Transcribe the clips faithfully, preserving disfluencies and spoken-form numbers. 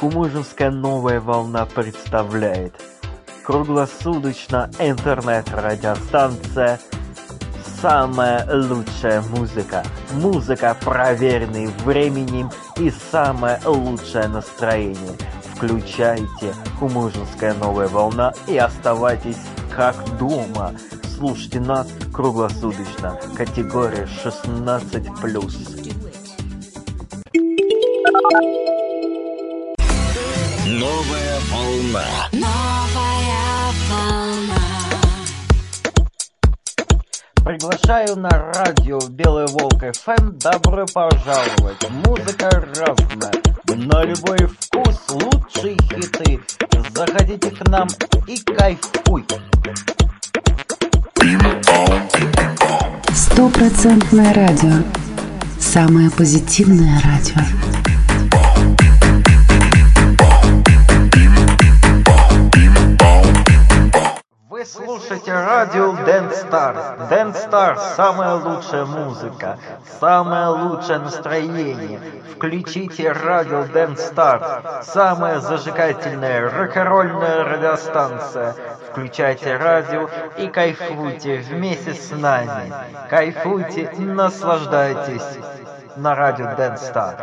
Кумужинская новая волна представляет круглосуточно интернет-радиостанция «Самая лучшая музыка». Музыка, проверенная временем, и самое лучшее настроение. Включайте Кумужинская новая волна и оставайтесь как дома. Слушайте нас круглосуточно. Категория шестнадцать плюс. Новая волна. Новая волна. Приглашаю на радио Белый Волк эф эм. Добро пожаловать. Музыка разная. На любой вкус лучшие хиты. Заходите к нам и кайфуйте. Стопроцентное радио. Самое позитивное радио. Вы слушаете радио Dance Star. Dance Star – самая лучшая музыка, самое лучшее настроение. Включите радио Dance Star, самая зажигательная рок-н-ролльная радиостанция. Включайте радио и кайфуйте вместе с нами. Кайфуйте, наслаждайтесь на радио Dance Star.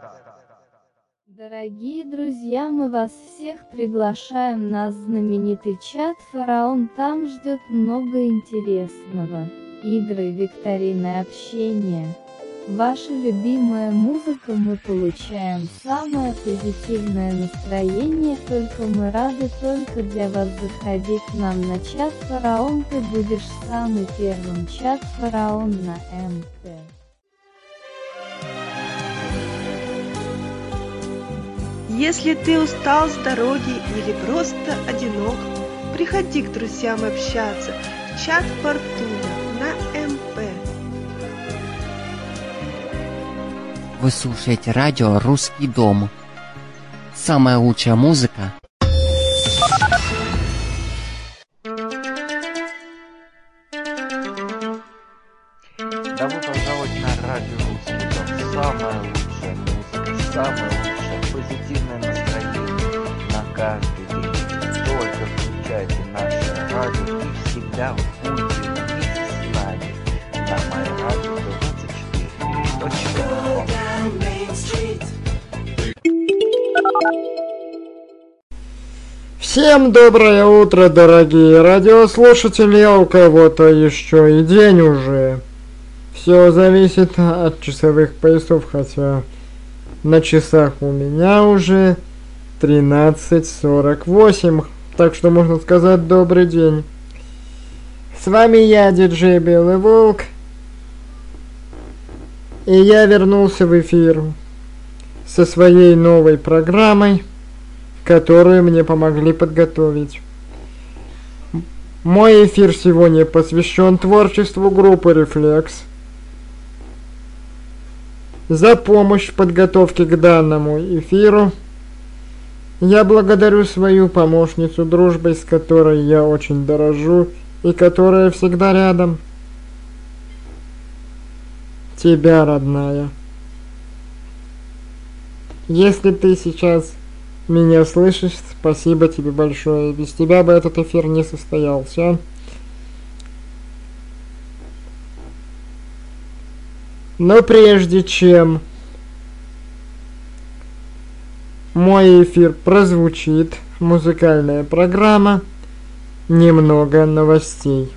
Дорогие друзья, мы вас всех приглашаем на знаменитый чат «Фараон». Там ждет много интересного. Игры, викторины, общение. Ваша любимая музыка, мы получаем самое позитивное настроение. Только мы рады только для вас. Заходи к нам на чат «Фараон». Ты будешь самый первым. Чат «Фараон» на эм тэ. Если ты устал с дороги или просто одинок, приходи к друзьям общаться в чат Фортуна на эм пэ. Вы слушаете радио «Русский дом». Самая лучшая музыка. Добро пожаловать на радио «Русский дом». Самая лучшая музыка, самая лучшая позитивное настроение на каждый день. Только включайте наше радио и всегда будьте вместе с нами на MyRadio двадцать четыре точка ком. Всем доброе утро, дорогие радиослушатели, а у кого-то еще и день уже. Все зависит от часовых поясов, хотя на часах у меня уже тринадцать сорок восемь, так что можно сказать добрый день. С вами я, диджей Белый Волк, и я вернулся в эфир со своей новой программой, которую мне помогли подготовить. Мой эфир сегодня посвящен творчеству группы «Рефлекс». За помощь в подготовке к данному эфиру я благодарю свою помощницу, дружбой с которой я очень дорожу и которая всегда рядом. Тебя, родная. Если ты сейчас меня слышишь, спасибо тебе большое. Без тебя бы этот эфир не состоялся. Но прежде чем мой эфир прозвучит, музыкальная программа, немного новостей.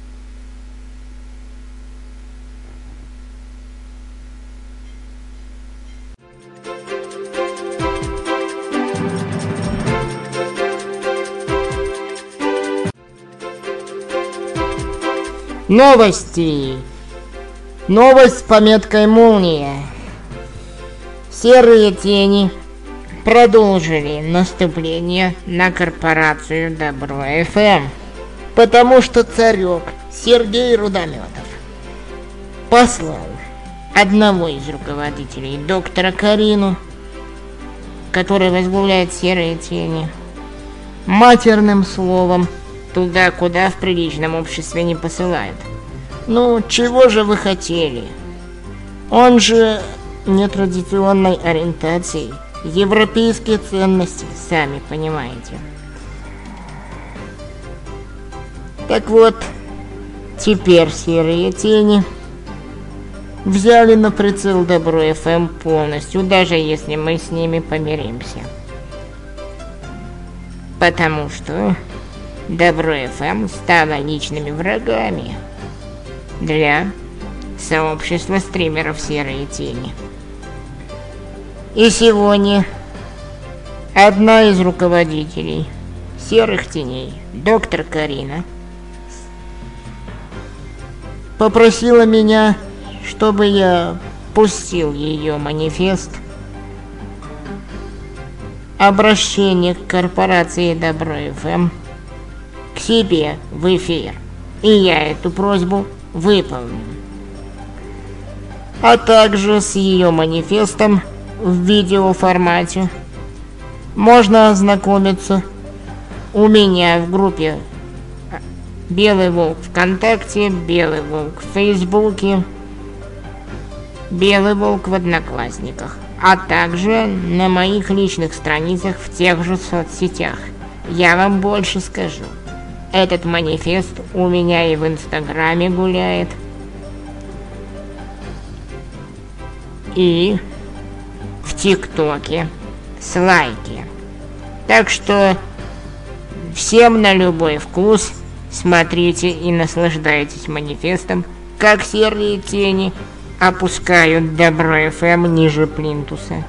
Новости. Новость с пометкой «Молния». Серые тени продолжили наступление на корпорацию Добро эф эм, потому что царек Сергей Рудометов послал одного из руководителей, доктора Карину, который возглавляет серые тени, матерным словом туда, куда в приличном обществе не посылают. Ну, чего же вы хотели? Он же нетрадиционной ориентации Европейские ценности, сами понимаете. Так вот, теперь серые тени взяли на прицел Добро эф эм полностью, даже если мы с ними помиримся. Потому что Добро эф эм стало личными врагами для сообщества стримеров Серые Тени. И сегодня одна из руководителей Серых Теней, доктор Карина, попросила меня, чтобы я пустил ее манифест обращение к корпорации Добро эф эм к себе в эфир. И я эту просьбу выполню. А также с ее манифестом в видеоформате можно ознакомиться у меня в группе Белый Волк ВКонтакте, Белый Волк в Фейсбуке, Белый Волк в Одноклассниках, а также на моих личных страницах в тех же соцсетях. Я вам больше скажу. Этот манифест у меня и в Инстаграме гуляет, и в ТикТоке с лайки. Так что всем на любой вкус смотрите и наслаждайтесь манифестом, как Серые Тени опускают Добро эф эм ниже плинтуса.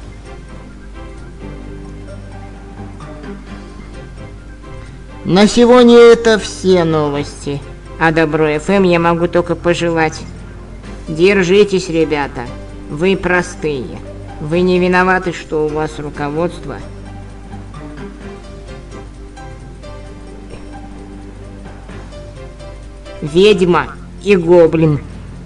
На сегодня это все новости. А Добро эф эм я могу только пожелать: держитесь, ребята. Вы простые. Вы не виноваты, что у вас руководство ведьма и гоблин.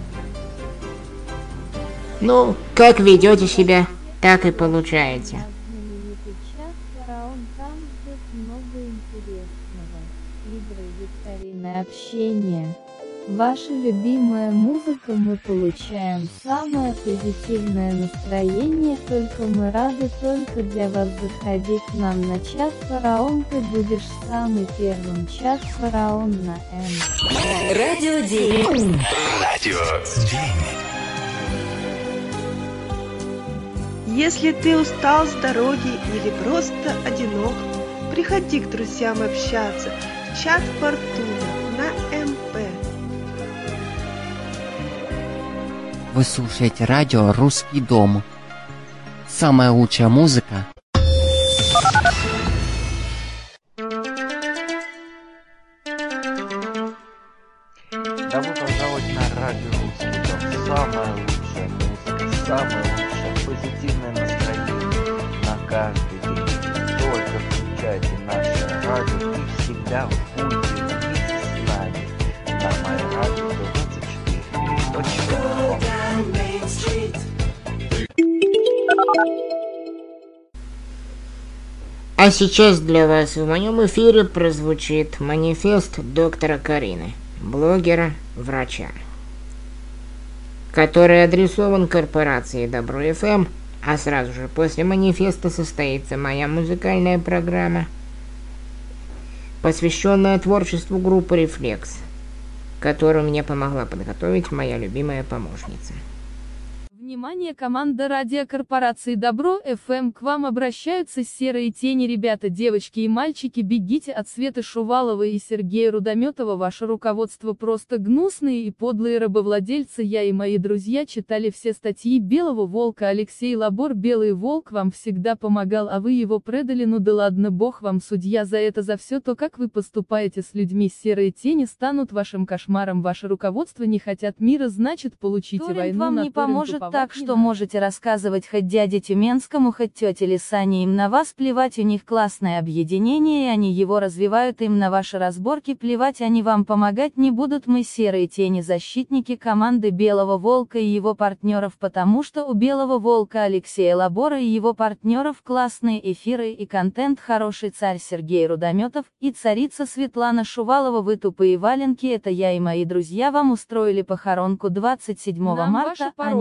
Ну, как ведете себя, так и получаете. Знаменитый чат «Фараон», там ждет много интересного. Игры, викторины, общение. Ваша любимая музыка, мы получаем самое позитивное настроение, только мы рады только для вас. Заходи к нам на чат «Фараон», ты будешь самый первым. Чат «Фараон» на М. Радио День. Радио День. Если ты устал с дороги или просто одинок, приходи к друзьям общаться в чат Фортуна на эм пэ. Вы слушаете радио «Русский дом». Самая лучшая музыка. Добро пожаловать на радио «Русский дом». Самая лучшая музыка, самое лучшее позитивное настроение на каждый день. Только включайте наше радио и всегда будете вместе с нами на MyRadio двадцать четыре точка ком. А сейчас для вас в моем эфире прозвучит манифест доктора Карины, блогера, врача, который адресован корпорации Добро эф эм, а сразу же после манифеста состоится моя музыкальная программа, посвященная творчеству группы «Рефлекс», которую мне помогла подготовить моя любимая помощница. Внимание, команда радиокорпорации Добро эф эм, к вам обращаются Серые Тени. Ребята, девочки и мальчики, бегите от Светы Шуваловой и Сергея Рудометова. Ваше руководство просто гнусные и подлые рабовладельцы. Я и мои друзья читали все статьи Белого Волка. Алексей Лабор, Белый Волк вам всегда помогал, а вы его предали. Ну да ладно, бог вам судья за это, за все то, как вы поступаете с людьми. Серые Тени станут вашим кошмаром. Ваше руководство не хотят мира, значит получите Торрент войну. вам на не торренту поможет, по так не что надо. можете рассказывать хоть дяде Тюменскому, хоть тете Лисане, им на вас плевать, у них классное объединение, и они его развивают, им на ваши разборки плевать, они вам помогать не будут. Мы Серые Тени, защитники команды Белого Волка и его партнеров, потому что у Белого Волка Алексея Лабора и его партнеров классные эфиры и контент хороший. Царь Сергей Рудометов и царица Светлана Шувалова, вы тупые валенки, это я и мои друзья вам устроили похоронку двадцать седьмого Нам марта, ваши а пароли не босс отдавайте.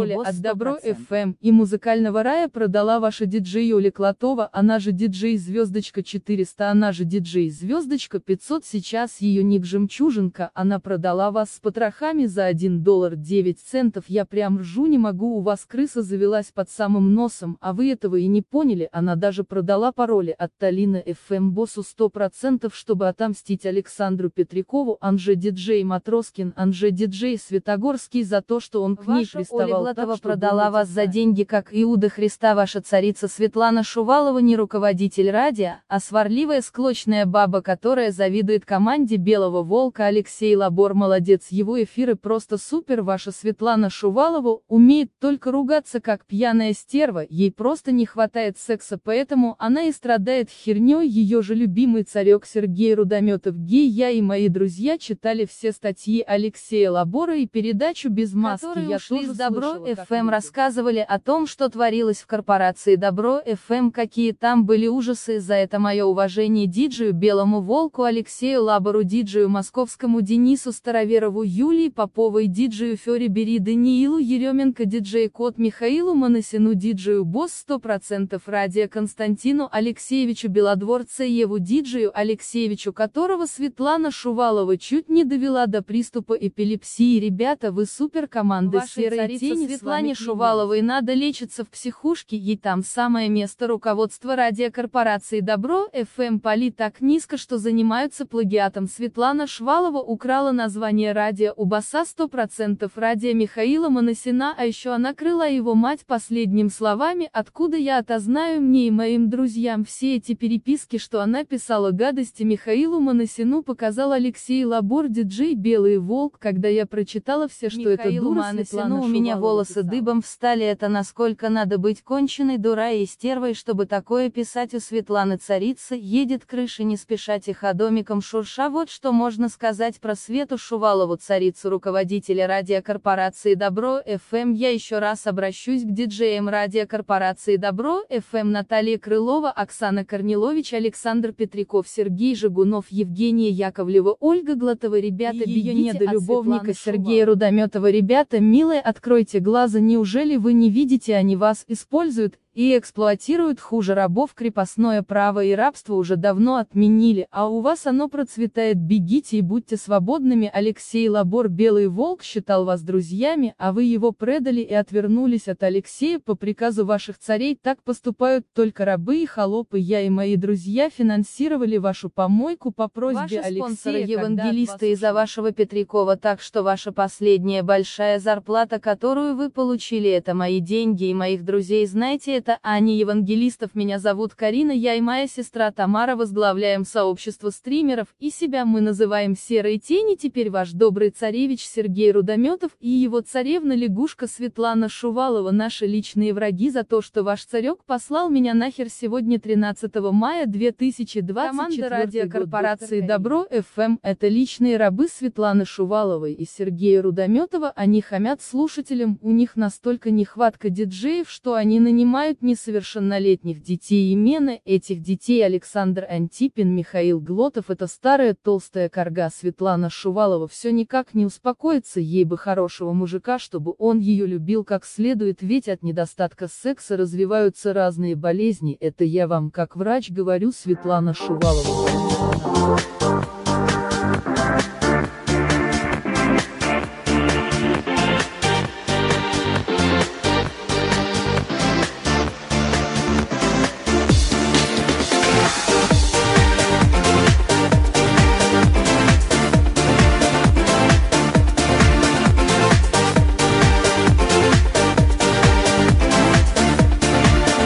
Добро эф эм и музыкального рая продала ваша диджей Оля Клотова, она же диджей Звездочка четыреста, она же диджей Звездочка пятьсот, сейчас ее ник Жемчужинка, она продала вас с потрохами за один доллар девять центов, я прям ржу не могу, у вас крыса завелась под самым носом, а вы этого и не поняли, она даже продала пароли от Талина эф эм боссу сто процентов, чтобы отомстить Александру Петрякову, Анже диджей Матроскин, Анже диджей Светогорский за то, что он к ней Ваша приставал. Оля Глотова продала вас за деньги, как Иуда Христа, ваша царица Светлана Шувалова не руководитель радио, а сварливая склочная баба, которая завидует команде Белого Волка. Алексей Лабор молодец, его эфиры просто супер, ваша Светлана Шувалова умеет только ругаться как пьяная стерва, ей просто не хватает секса, поэтому она и страдает херней, ее же любимый царек Сергей Рудометов гей. Я и мои друзья читали все статьи Алексея Лабора и передачу «Без маски», которые я ушли тоже с Добро слышала, эф как эм, люди. рассказывали о том, что творилось в корпорации Добро эф эм, какие там были ужасы. За это мое уважение диджею Белому Волку, Алексею Лабору, диджею Московскому Денису Староверову, Юлии Поповой, диджею Фёре Бери, Даниилу Еременко, диджей Кот Михаилу Моносину, диджею Босс сто процентов радио Константину Алексеевичу Белодворцееву, диджею Алексеевичу, которого Светлана Шувалова чуть не довела до приступа эпилепсии. Ребята, вы супер команда. Вашей Серой царице тени Светлане Светлане Шуваловой надо лечиться в психушке, ей там самое место. Руководство радиокорпорации Добро эф эм пали так низко, что занимаются плагиатом. Светлана Шувалова украла название радио у босса сто процентов радио Михаила Моносина, а еще она крыла его мать последними словами: откуда я это знаю, мне и моим друзьям. Все эти переписки, что она писала гадости Михаилу Моносину, показал Алексей Лабор, диджей Белый Волк, когда я прочитала все, что это Михаилу дура Моносину Светлана у меня Шувалова волосы писала. дыбом встали, это насколько надо быть конченой дурой и стервой, чтобы такое писать. У Светланы царицы едет крыша не спеша тиходомиком шурша. Вот что можно сказать про Свету Шувалову, царицу руководителя радиокорпорации Добро эф эм. Я еще раз обращусь к диджеям радиокорпорации Добро эф эм: Наталья Крылова, Оксана Корнилович, Александр Петряков, Сергей Жигунов, Евгения Яковлева, Ольга Глотова. Ребята, И ее бегите от недолюбовника Светланы Сергея Рудометова. Ребята, милые, откройте глаза, неужели вы не видите, они вас используют и эксплуатируют хуже рабов. Крепостное право и рабство уже давно отменили, а у вас оно процветает. Бегите и будьте свободными. Алексей Лабор, Белый Волк, считал вас друзьями, а вы его предали и отвернулись от Алексея по приказу ваших царей. Так поступают только рабы и холопы. Я и мои друзья финансировали вашу помойку по просьбе Ваши Алексея, спонсоры когда от евангелисты вас из-за вашего Петрякова, так что ваша последняя большая зарплата, которую вы получили, это мои деньги и моих друзей. Знаете, это а не евангелистов. Меня зовут Карина, я и моя сестра Тамара возглавляем сообщество стримеров, и себя мы называем Серой Тени. Теперь ваш добрый царевич Сергей Рудометов и его царевна-лягушка Светлана Шувалова наши личные враги за то, что ваш царек послал меня нахер. Сегодня тринадцатого мая две тысячи двадцать четвёртого Команда радиокорпорации год. Добро эф эм — это личные рабы Светланы Шуваловой и Сергея Рудометова. Они хамят слушателям, у них настолько нехватка диджеев, что они нанимают несовершеннолетних детей. Имена этих детей Александр Антипин, Михаил Глотов. Это старая толстая карга Светлана Шувалова все никак не успокоится, ей бы хорошего мужика, чтобы он ее любил как следует, ведь от недостатка секса развиваются разные болезни. Это я вам как врач говорю, Светлана Шувалова.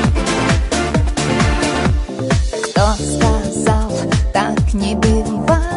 Кто сказал, так не бывает?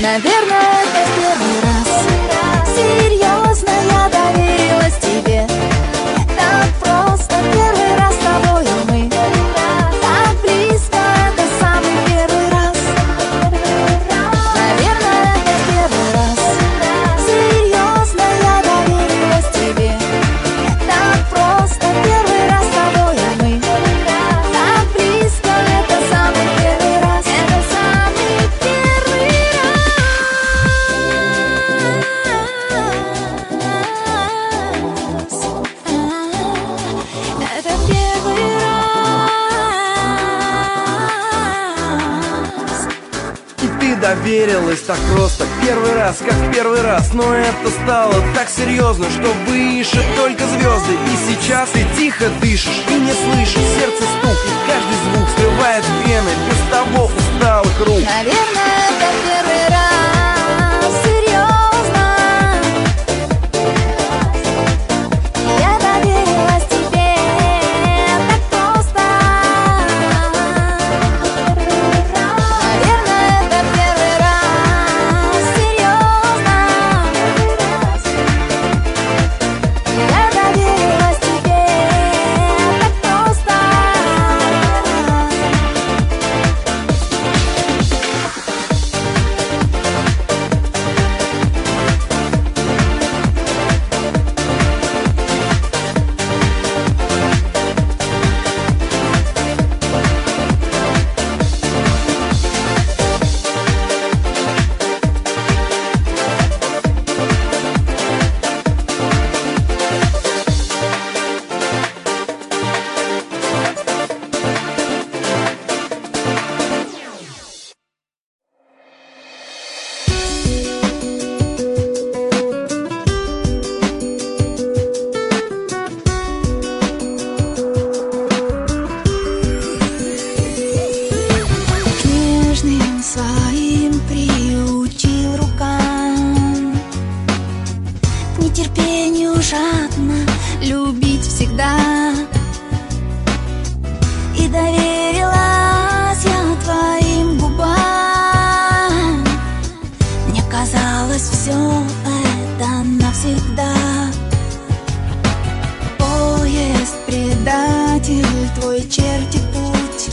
Наверное, это первый раз. Серьезно, я доверилась тебе. Так просто первый раз с тобою мы. Так близко, это самый первый раз. Наверное, это первый раз. Серьезно, я доверилась тебе. Так просто первый раз с тобою мы. Так близко, это самый первый раз. Это самый первый раз. Это первый раз. И ты доверилась так просто, первый раз, как в первый раз. Но это стало так серьезно, что выше только звезды. И сейчас ты тихо дышишь и не слышишь сердце стук. И каждый звук срывает вены без того усталых рук. Наверное, это первый раз. Серьезно. Я доверилась тебе. Так просто. Наверное, это первый раз. Серьезно. Я доверилась тебе. Так просто. К нежным своим приучил рукам, к нетерпению жадно любить всегда. И доверилась я твоим губам. Мне казалось, все это навсегда. Поезд предатель твой чертит путь.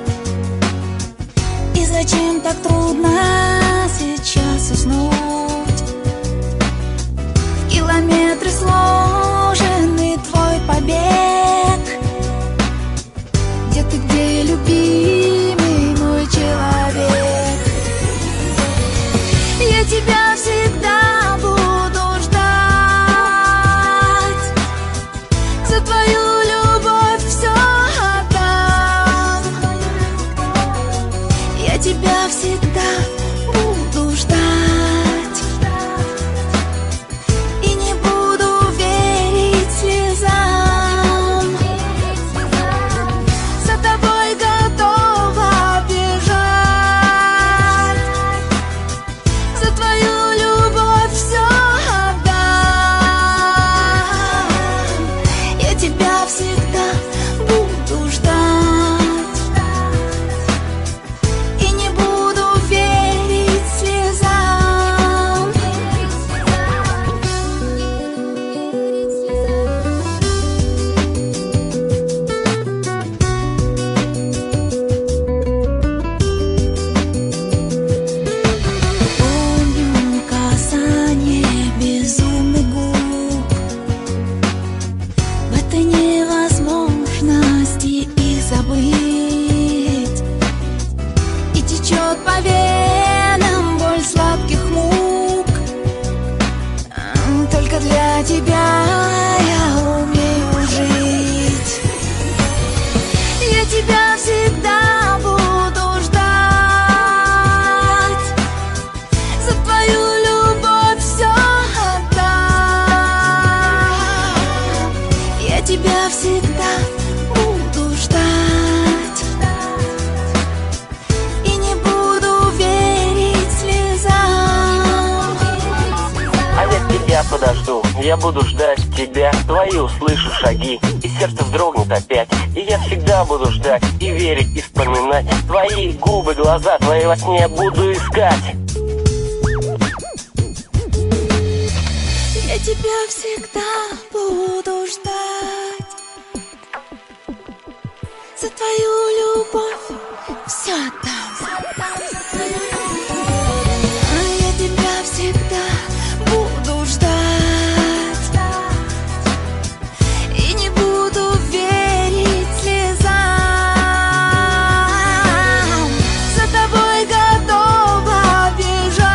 И зачем так трудно сейчас уснуть? В километры сложенный твой побег. Где ты, где, любимый мой человек? Я тебя всегда буду ждать. За твою любовь все отдам. Я тебя всегда буду ждать. И не буду верить слезам. За тобой готова бежать. За твою любовь все отдам. Я тебя всегда буду ждать. И не буду верить слезам. Помню касание безумных губ. В этой невозможности их забыть. И течет по венам боль сладких мук. Только для тебя я умею жить. Я тебя всегда буду ждать. За твою любовь все отдам. Я тебя всегда буду ждать. И не буду верить слезам. А я тебя подожду, я буду ждать тебя. Твои услышу шаги, и сердце вздрогнет опять. И я всегда буду ждать, и верить, и вспоминать. Твои губы, глаза, твои во сне буду искать. Я тебя всегда буду ждать. За твою любовь все отдам. Я тебя всегда буду ждать. И не буду верить слезам. За тобой готова бежать.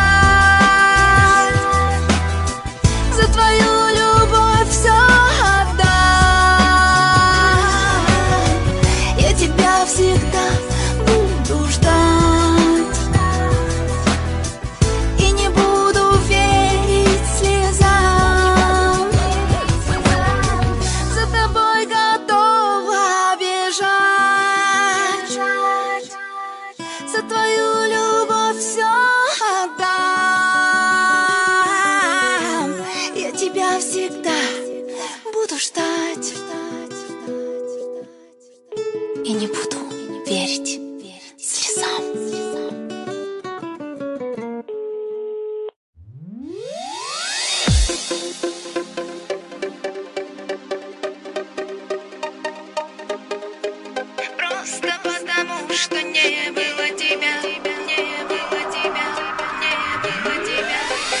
За твою любовь все отдам. Я тебя всегда буду ждать. И не буду верить слезам. За тобой готова бежать. За твою любовь все отдам. Я тебя всегда буду ждать. И не буду верить слезам. Просто потому, что не было тебя, не было тебя, не было тебя.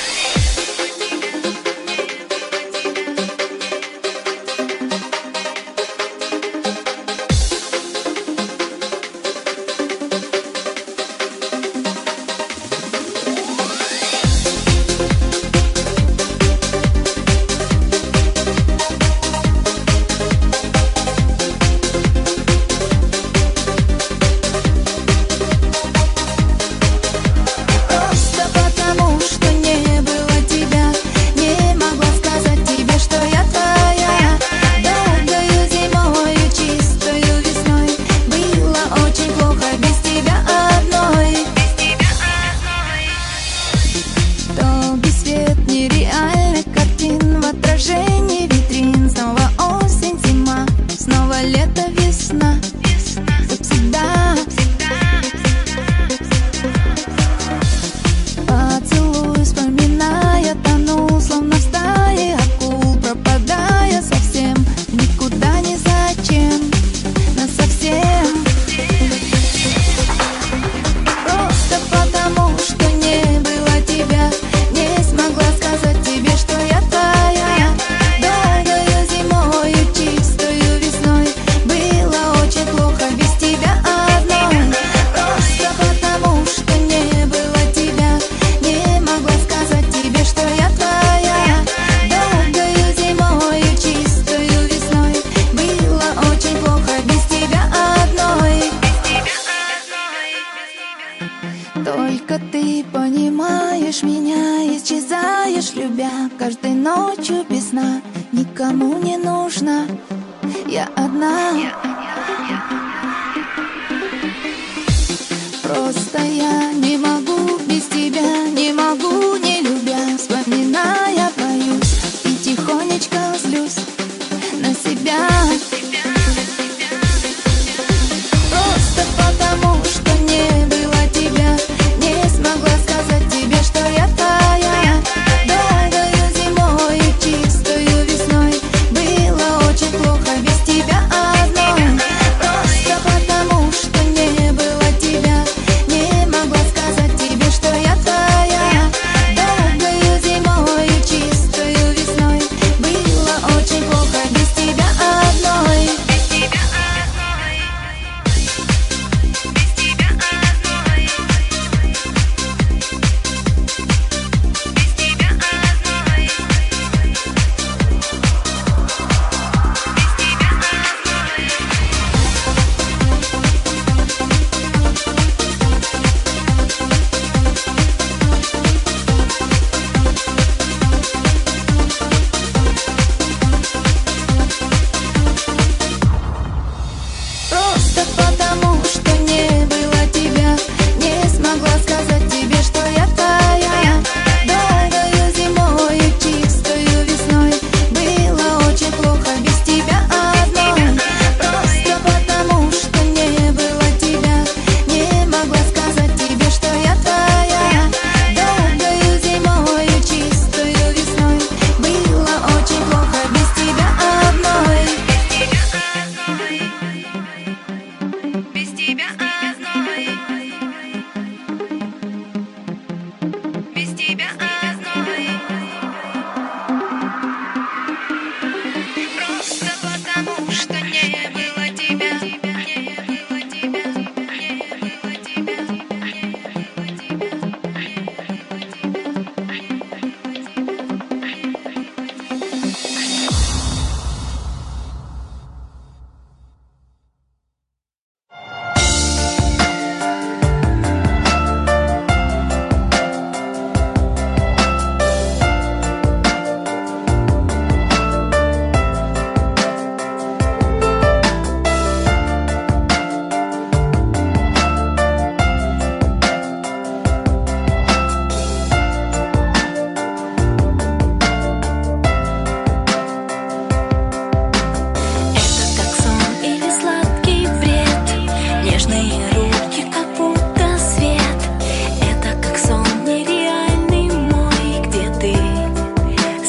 Просто потому, что не было тебя, не могла сказать тебе, что я твоя. Долгою зимою, чистою весной было очень плохо без тебя одной. Долгий свет нереальных картин в отражении витрин. Снова осень, зима, снова лето, весна. Как всегда. Поцелуй, вспоминая, тону, словно в стае акул, пропадая совсем, никуда ни зачем, насовсем. Просто потому, что не было тебя, не смогла сказать тебе, что я твоя. Долгою зимою, чистою весной было очень плохо без тебя одной. Просто потому, что не было тебя, не могла сказать тебе, что я твоя. Долгою зимою, чистою весной было очень плохо без тебя одной. Только ты понимаешь меня, исчезаешь, любя, каждой ночью без сна. Никому не нужна, я одна. Просто я не могу без тебя, не могу не любя. Вспоминая, боюсь и тихонечко злюсь на себя. Просто потому, что не было тебя, не смогла сказать тебе, что я твоя. Долгою зимою, чистою весной было очень плохо без тебя одной. Просто потому, что не было тебя, не могла сказать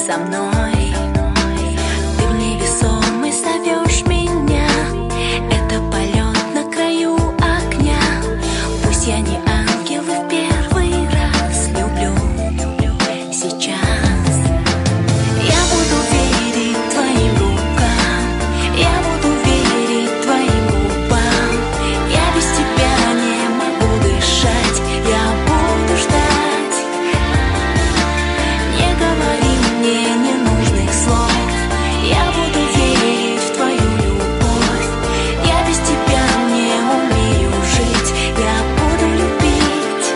со мной. Ты в невесомый зовешь меня. Это полет на краю огня. Пусть я не ангел и в первый раз люблю сейчас. Я буду верить твоим рукам, я буду верить твоим губам. Я без тебя не могу дышать, я буду ждать. Не говори мне ненужных слов, я буду верить в твою любовь. Я без тебя не умею жить, я буду любить.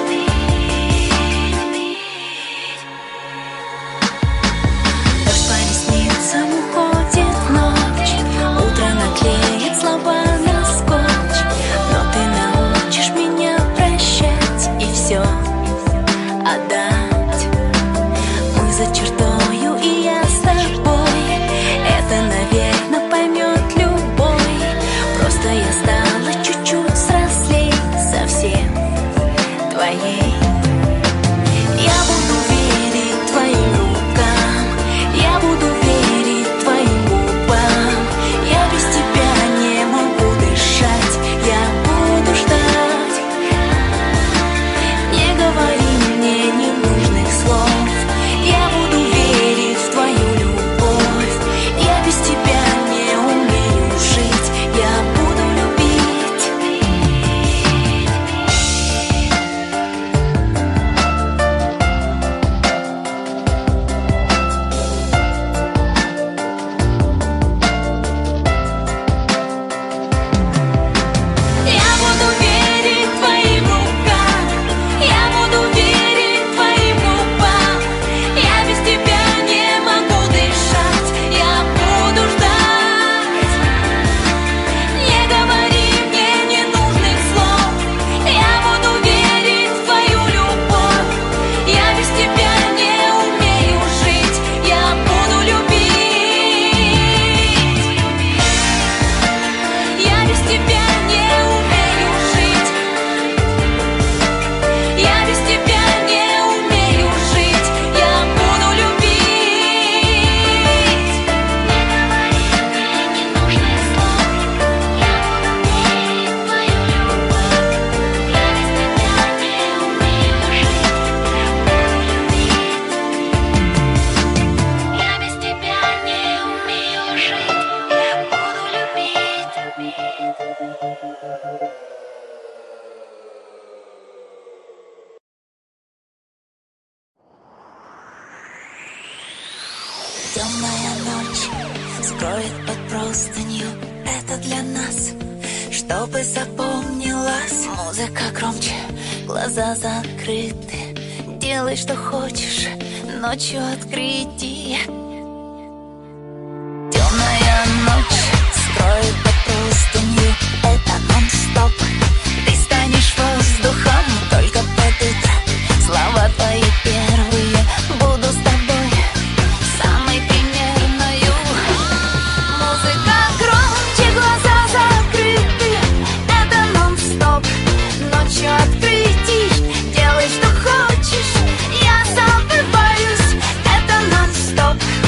Дождь по ресницам уходит ночь, утро наклеит слова на скотч. Но ты научишь меня прощать и все отдать. Мы за чертою, и я с тобой. Это, наверное, поймет любой. Просто я стала чуть-чуть взрослей, совсем твоей. Я буду верить твоим рукам, я буду верить твоим губам. Я без тебя не могу дышать, я буду ждать. Не говори мне ненужных слов, я буду верить в твою любовь. Я без тебя не умею жить, я буду любить. Я буду верить твоим рукам, я буду верить твоим губам. Я без тебя не могу дышать, я буду ждать. Не говори мне ненужных слов, я буду верить в твою любовь. Я без тебя не умею жить, я буду любить. Я без тебя не умею жить, я без тебя не умею жить, я буду любить. Не говори мне ненужных слов, я буду верить в твою любовь. Я без тебя не умею жить, я буду любить. Я без тебя не умею жить, я буду любить. Темная ночь скроет под простынью. Это для нас, чтобы запомнилась. Музыка громче, глаза закрыты. Делай, что хочешь, ночью открыти. Темная ночь скроет под простынью. Это нон-стоп. Ты станешь воздухом только под утро. Слова твои первые, буду с тобой самой примерною. Музыка громче, глаза закрыты. Это нон-стоп. Ночью открытий. Делай, что хочешь, я забываюсь. Это нон-стоп.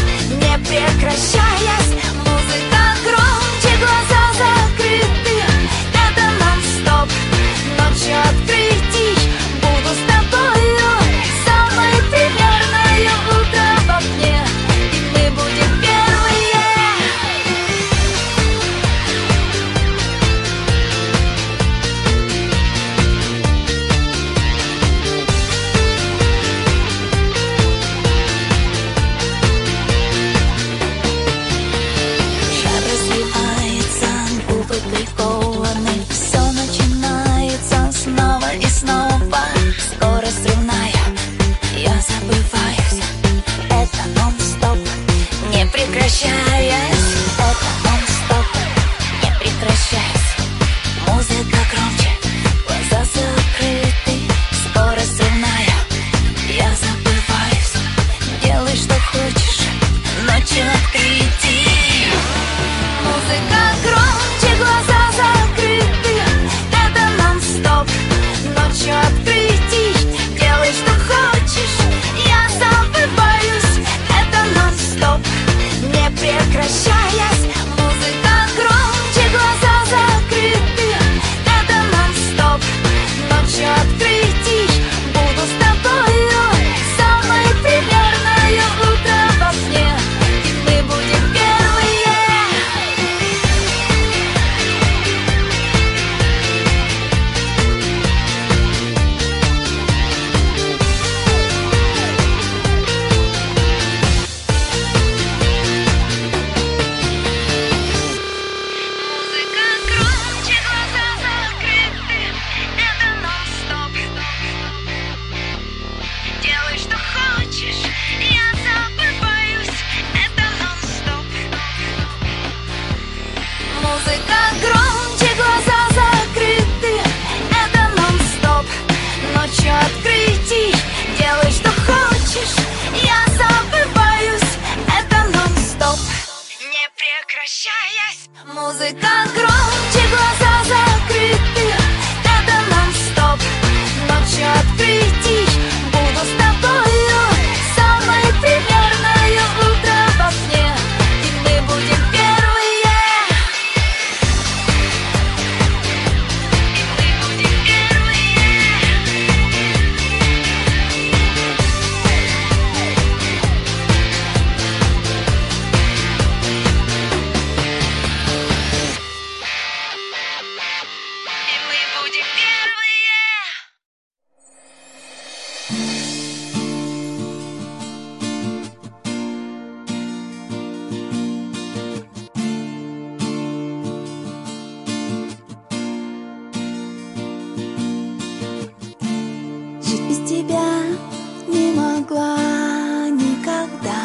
Жить без тебя не могла никогда.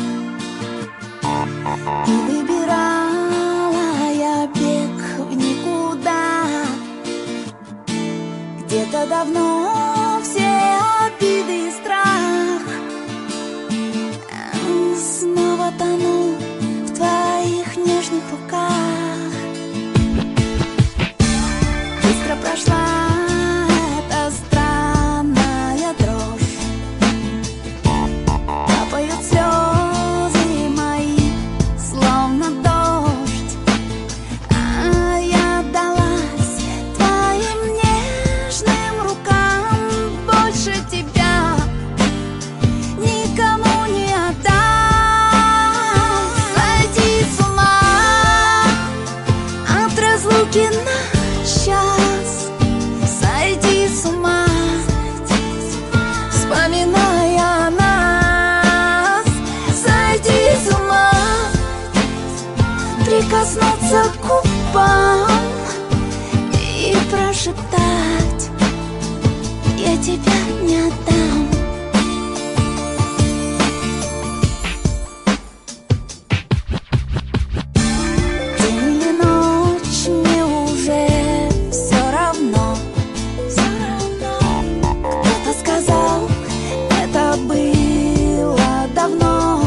И выбирала я бег в никуда. Где-то давно все обиды и страх. Снова тону в твоих нежных руках. Быстро прошла эта странная дрожь. Капают слезы мои, словно дождь. А я отдалась твоим нежным рукам. Больше тебя никому не отдам. Сойти с ума от разлуки на час. Сойти с ума, вспоминая нас. Сойти с ума, прикоснуться к губам и прошептать: я тебя не отдам. День или ночь, мне уже все равно. Кто-то сказал, это было давно.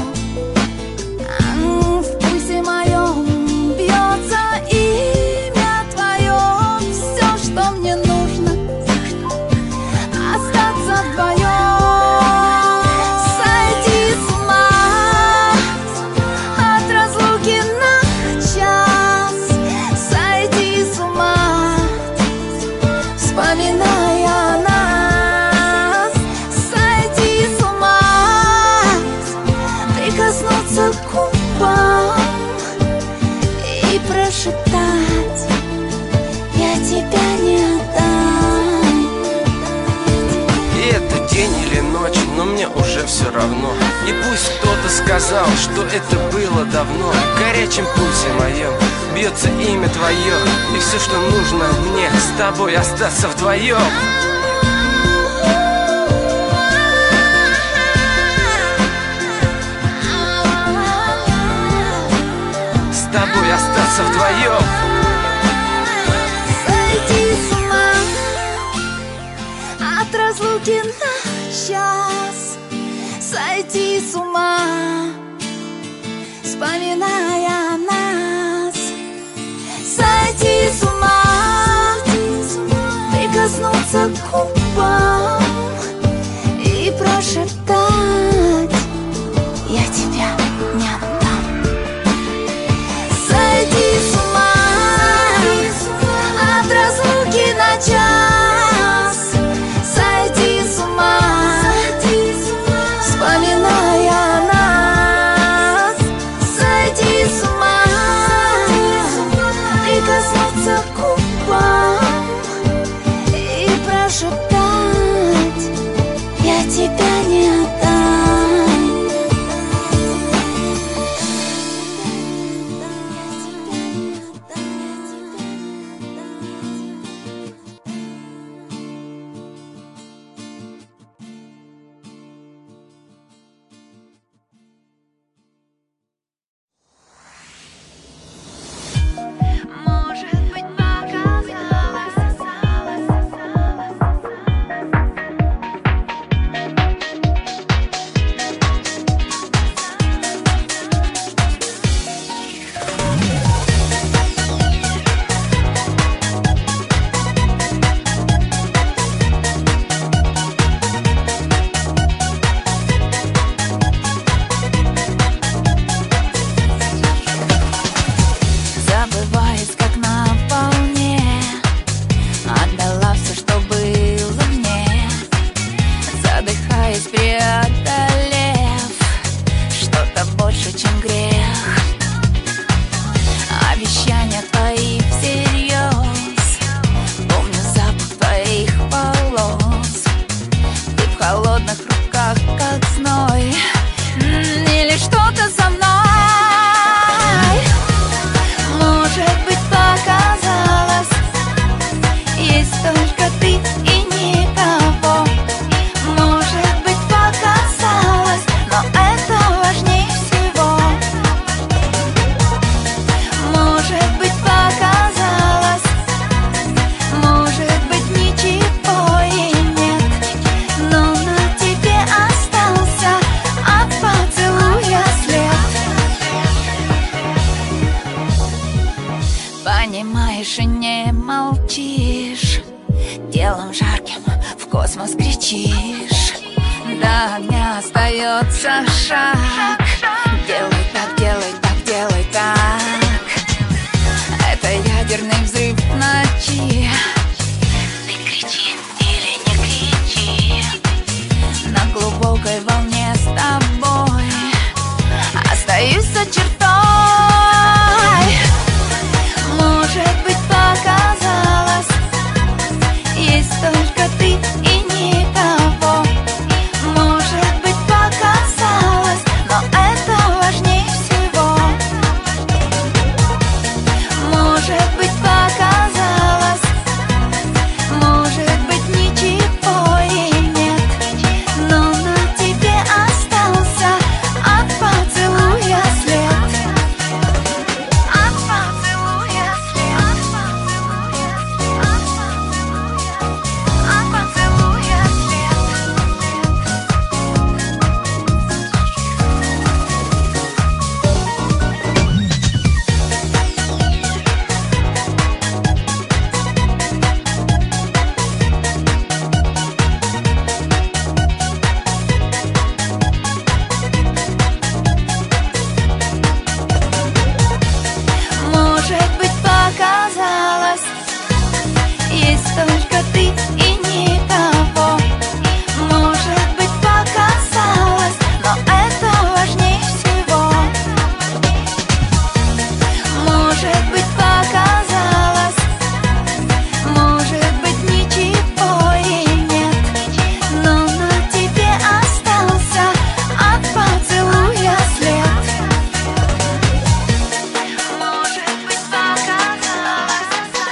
В пульсе моем бьется имя твое. Все, что мне нужно, остаться вдвоем. Сойти с ума от разлуки на час. Сойти с ума, вспоминая нас. Сойти с ума, прикоснуться к губам и прошептать: я тебя не отдам. И это день или ночь, но мне уже все равно. И пусть кто-то сказал, что это было давно. В горячем пульсе моем бьется имя твое. И все, что нужно мне, с тобой остаться вдвоем. С тобой остаться вдвоем. Сойти с ума от разлуки на час. Сойти с ума, вспоминая нас. Сойти с ума, прикоснуться к губам и прошептать: я тебя не отдам. Сойти с ума от разлуки на час. Сойти с ума, вспоминая нас. Сойти с ума, прикоснуться к губам и прошептать: я тебя не отдам. Может быть, показалось. Забываясь, как на волне, отдала все, что было мне. Задыхаясь, преодолев что-то больше, чем грех. Обещания твои всерьез, помню запах твоих волос. Ты в холодных руках, как зной. М, Или что-то со мной. Может быть, показалось, есть только ты и никого. Может быть, показалось, но это важнее всего. Может быть, показалось, может быть, ничего и нет, но на тебе остался от поцелуя след. Понимаешь и не молчишь, телом жарким в космос кричишь. До огня остается шаг. Делай так, делай так, делай так. Это ядерный взрыв в ночи. Ты кричи или не кричи. На глубокой волне с тобой остаюсь за чертой. Может быть, показалось, есть только ты и никого. Может быть, показалось, но это важнее всего. Может быть, показалось, может быть, ничего и нет, но на тебе остался от поцелуя след. От поцелуя след. От поцелуя след. Может быть, показалось, есть только ты и никого. Может быть, показалось, но это важнее всего. Может быть, показалось, может быть, ничего и нет, но на тебе остался от поцелуя след. Может быть, показалось.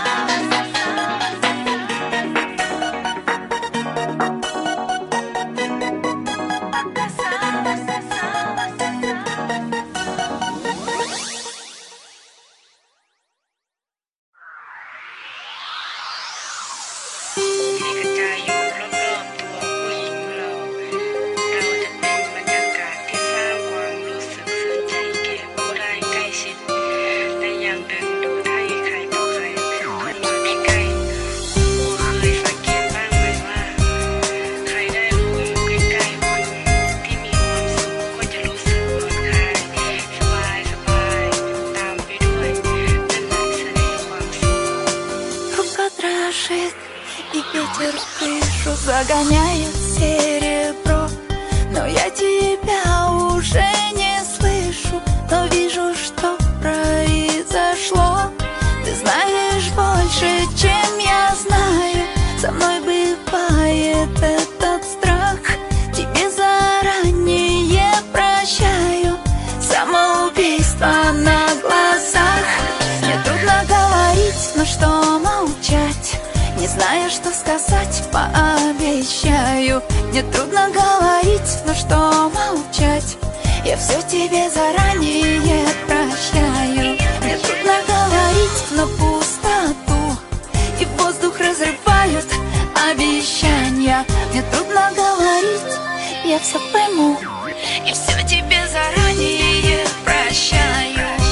Рука дрожит, и ветер в крышу загоняет серебро. Но я тебя уже не слышу, но вижу, что произошло. Ты знаешь больше, чем я знаю. Со мной бывает этот страх. Тебе заранее прощаю самоубийство на глазах. Мне трудно говорить, но что молчать? Не знаю, что сказать, пообещаю. Мне трудно говорить, но что молчать? Я все тебе заранее прощаю. Мне трудно говорить, но пустоту и воздух разрывают обещания. Мне трудно говорить, я все пойму и все тебе заранее прощаю.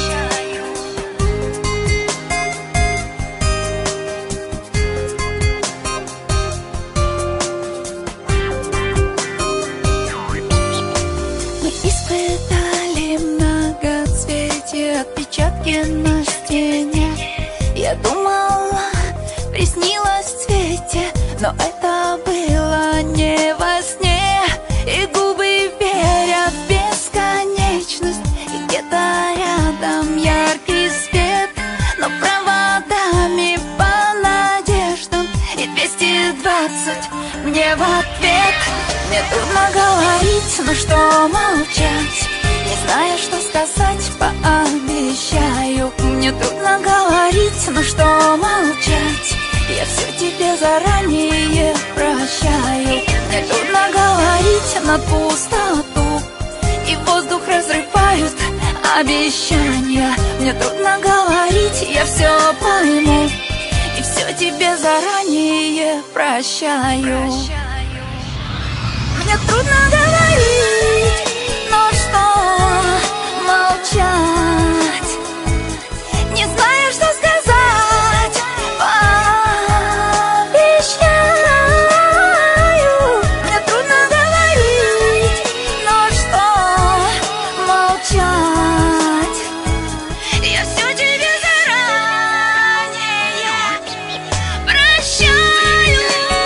Мы испытали многоцветие, отпечатки на стене. Я думала, приснилось в цвете, но это было не во сне. И губы верят в бесконечность, и где-то рядом яркий свет, но проводами по надеждам и двести двадцать мне в ответ. Мне трудно говорить, но что молчать? Не знаю, что сказать, пообещаю. Мне трудно говорить, но что молчать? Я все тебе заранее прощаю. Мне трудно говорить на пустоту, и воздух разрывают обещания. Мне трудно говорить, я все пойму, и все тебе заранее прощаю. Мне трудно говорить, но что молчать? Не знаю, что сказать, пообещаю. Мне трудно говорить, но что молчать? Я все тебе заранее прощаю.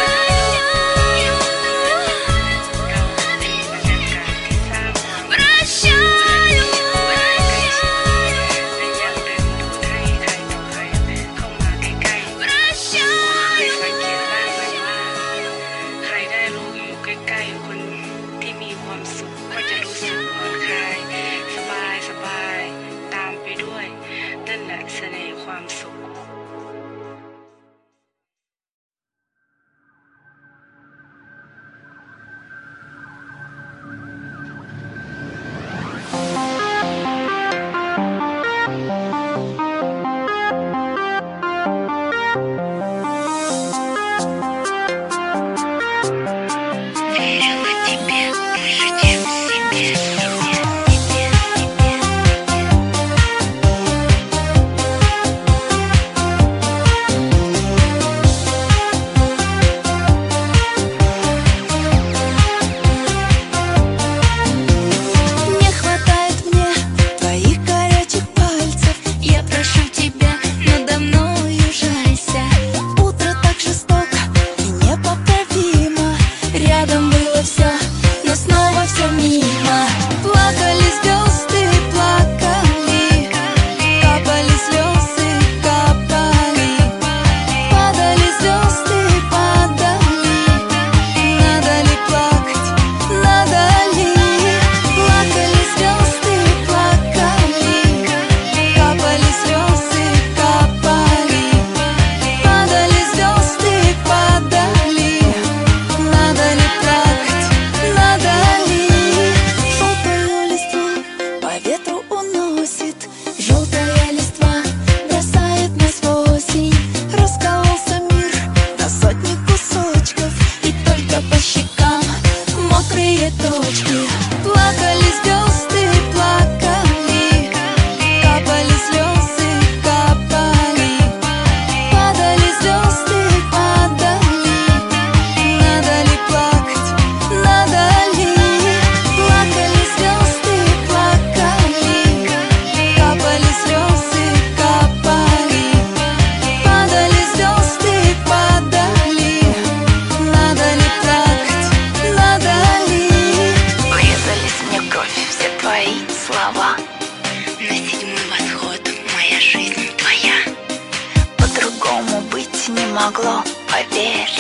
могло, поверь.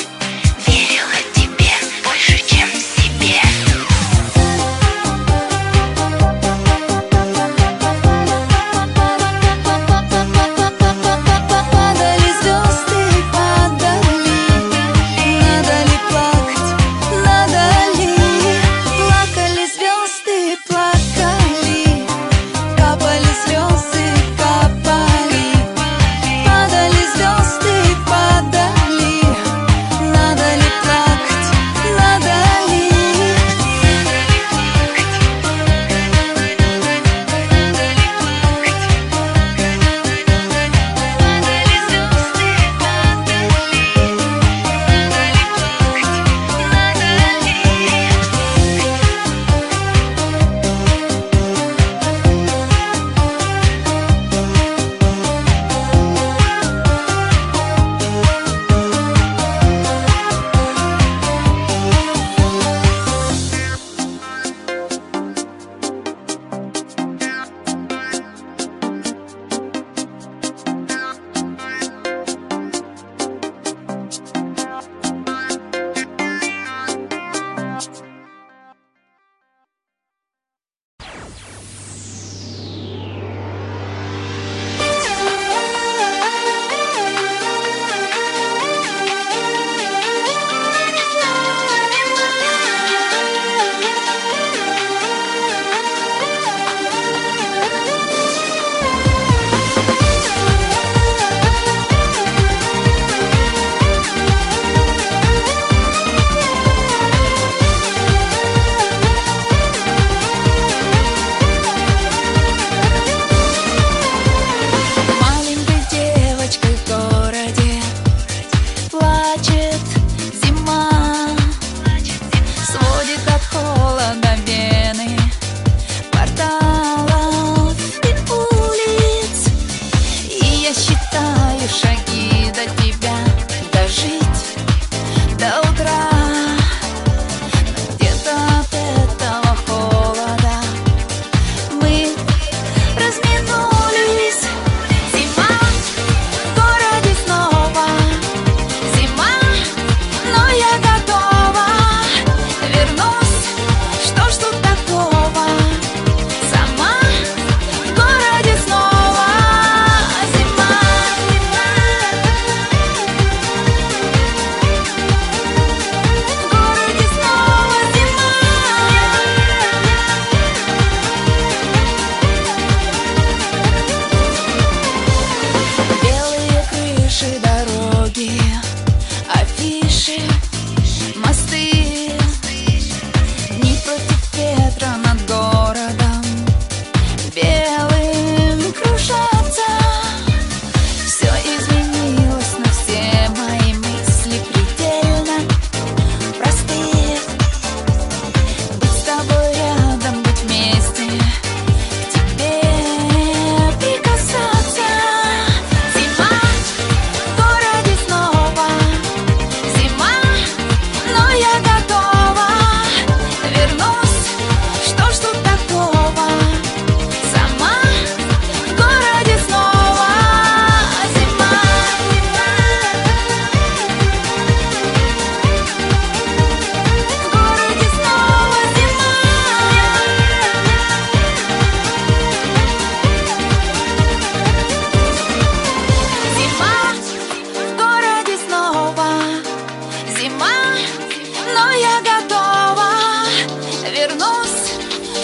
Верила тебе больше, чем себе. Падали звезды, падали. Надо ли плакать, надо ли? Плакали звезды, плакали. Капали слезы, капали. Падали звезды, падали.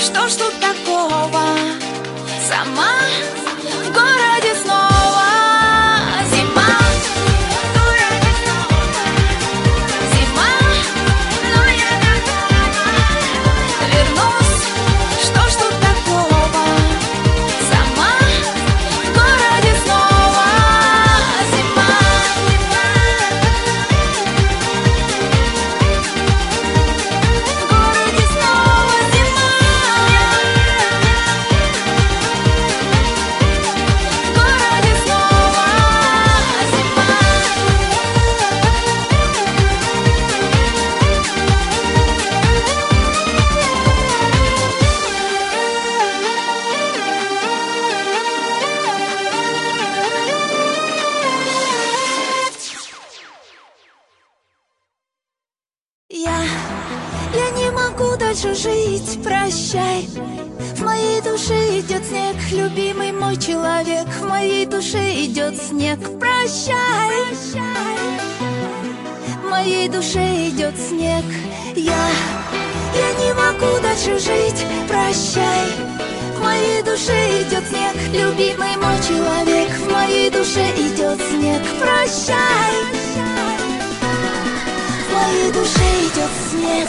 что ж тут такого? Сама в городе снова зима. Зима, но я готова. Вернусь, что ж тут такого? Сама в городе снова зима. В городе снова зима. В городе снова зима. Я, я не могу дальше жить, прощай. В моей душе идет снег, любимый мой человек. В моей душе идет снег, прощай. В моей душе идет снег. Я, я не могу дальше жить, прощай. В моей душе идет снег, любимый мой человек. В моей душе идет снег, прощай. В моей душе идет снег.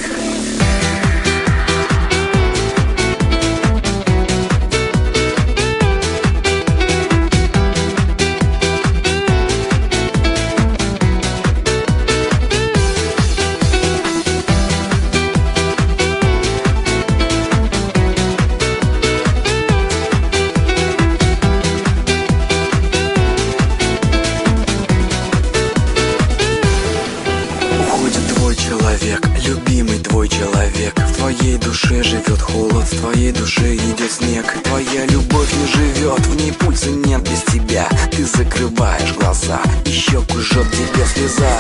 Уходит твой человек, любимый твой человек. В твоей душе живет холод, в твоей душе идет снег. Твоя любовь не живет, в ней пульса нет без тебя. Ты закрываешь глаза, и щеку жжет тебе слеза.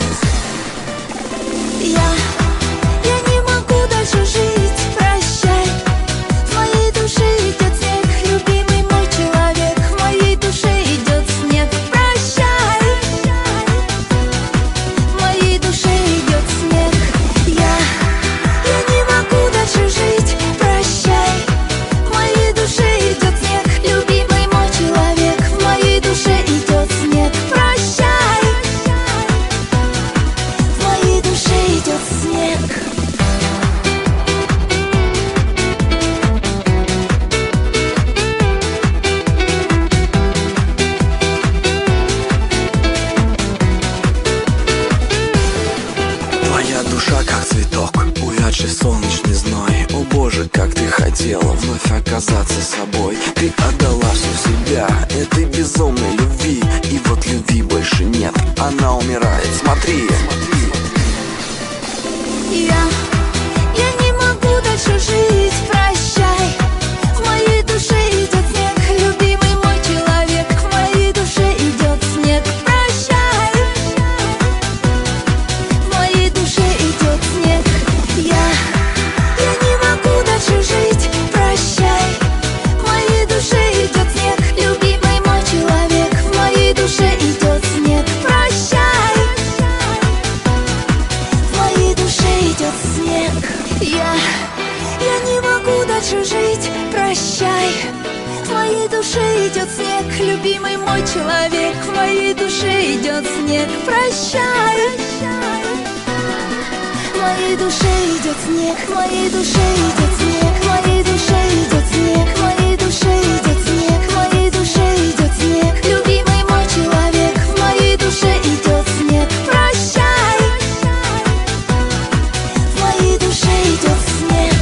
Я, я не могу дальше жить, прощай. В моей душе идет снег, любимый мой человек. В моей душе идет снег, прощай. В моей душе идет снег. Я, я не могу дальше жить, прощай. В моей душе идет снег, любимый мой человек. В моей душе идет снег, прощай. В моей душе идет снег. Твоя душа как цветок, увядший солнечный зной. О боже, как ты хотела вновь оказаться собой. Ты отдала всю себя этой безумной любви. И вот любви больше нет, она умирает, смотри. Я, я не могу дальше жить, прощай. В моей душе идет снег, любимый мой человек. В моей душе идет снег, прощай. В моей душе идет снег. Я, я не могу дальше жить, прощай. В моей душе идет снег, любимый мой человек. В моей душе идет снег, прощай. В моей душе идет снег. Я, я не могу дальше жить, прощай. В моей душе идет снег, любимый мой человек. В моей душе идет снег, прощай. В моей душе идет снег, в моей душе идет снег, в моей душе идет снег, в моей душе идет снег, в моей душе идет снег, любимый мой человек. В моей душе идет снег, прощай. В моей душе идет снег.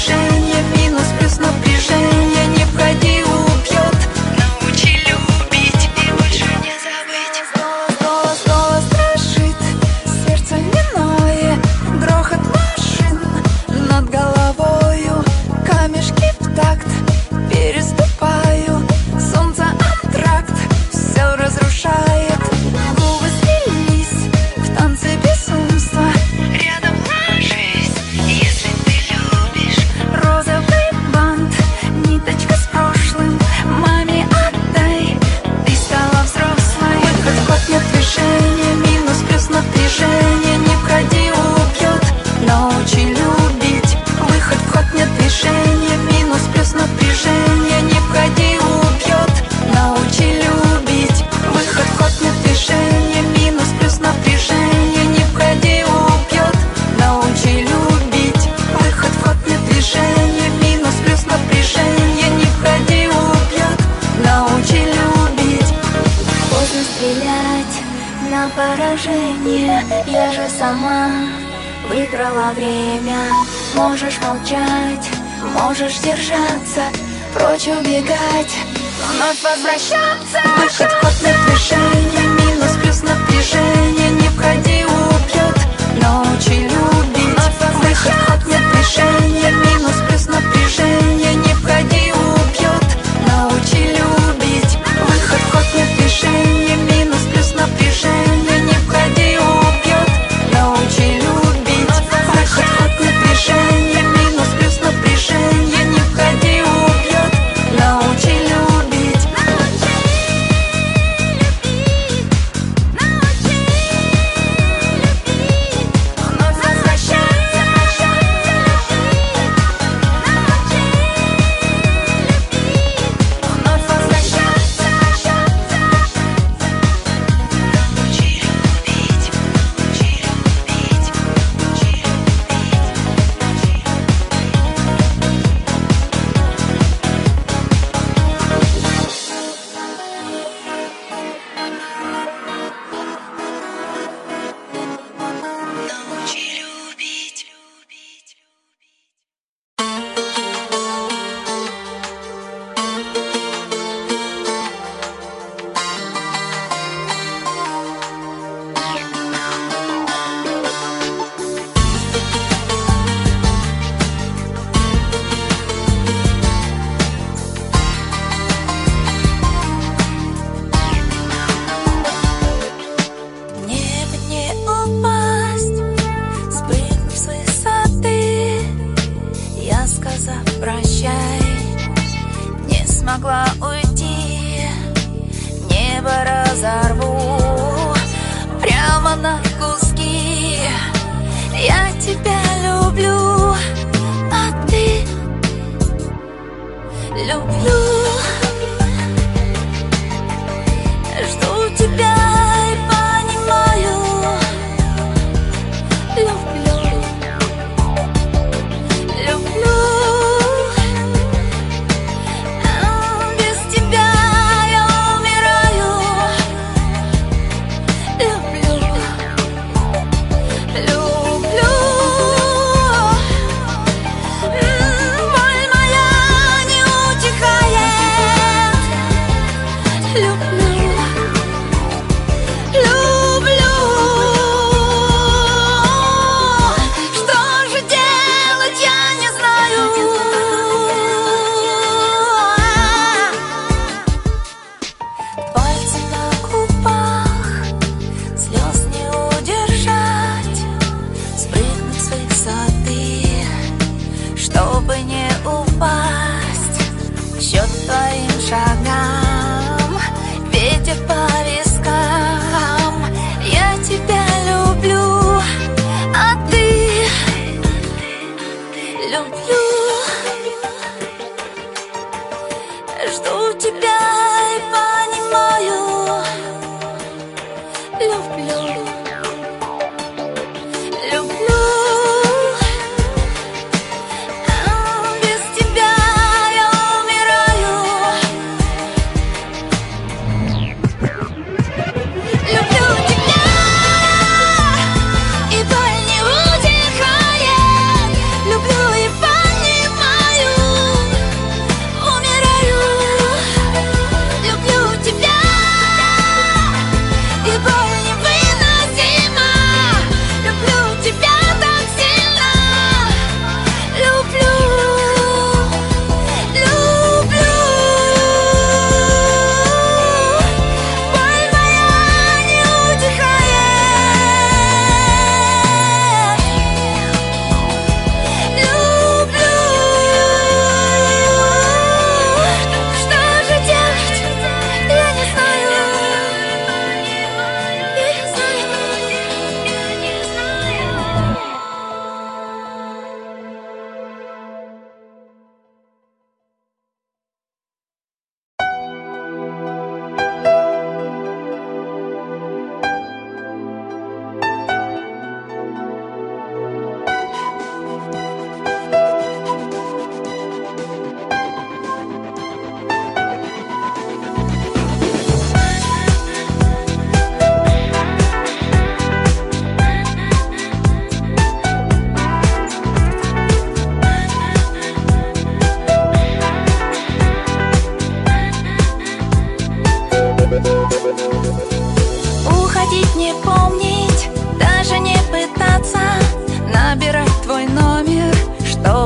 движение, минус плюс напряжение. Не входи, убьет. Научи любить и больше не забыть. Голос, голос дрожит, сердце не ноет. Грохот машин над головою, камешки в такт переступаю. Солнце антракт все разрушает. Губы слились в танце безумства. Рядом ложись, если ты любишь. Розовый бант, ниточка с прошлым. Маме отдай, ты стала взрослой. Выход в ход, нет движения, минус плюс напряжение. Не входи, убьет. Научи любить. Выход в ход, нет движения, минус плюс напряжение. Не входи, убьет. Научи любить. Выход в ход, нет движения, минус плюс напряжение. Не входи, убьет. Научи любить. Выход в ход, нет движения, минус плюс напряжение. Не входи, убьет. Научи любить. Поздно стрелять на поражение. Я же сама выиграла время. Можешь молчать, можешь держаться, прочь убегать, вновь возвращаться. Выход в ход, нет движения, минус плюс напряжение. Не входи, убьет. Научи любить. Выход в ход, нет движения, минус плюс напряжение. Не входи, убьет. Научи любить. Выход в ход, нет движения, минус плюс напряжение. Не входи, убьет. Научи любить. Выход в ход, нет движения, минус плюс напряжение. Не входи, убьет. Научи любить. Вновь возвращаться. Вновь возвращаться. Научи любить. Научи любить. Научи Научи любить. Мне бы не упасть, спрыгнув с высоты. Я, сказав прощай, не смогла уйти. Небо разорву прямо на куски. Я тебя люблю, а ты люблю. Жду тебя и понимаю. Люблю, люблю. А без тебя я умираю. Люблю, люблю. М, боль моя не утихает. Люблю. Люблю. Что же делать, я не знаю. Пальцы на губах, слез не удержать. Спрыгнуть с высоты, чтобы не упасть. Счет твоим шагам, ветер по вискам. Я тебя люблю, а ты люблю. Жду тебя и понимаю. Люблю, люблю. А без тебя я умираю. Люблю тебя, и боль не утихает. Люблю и понимаю.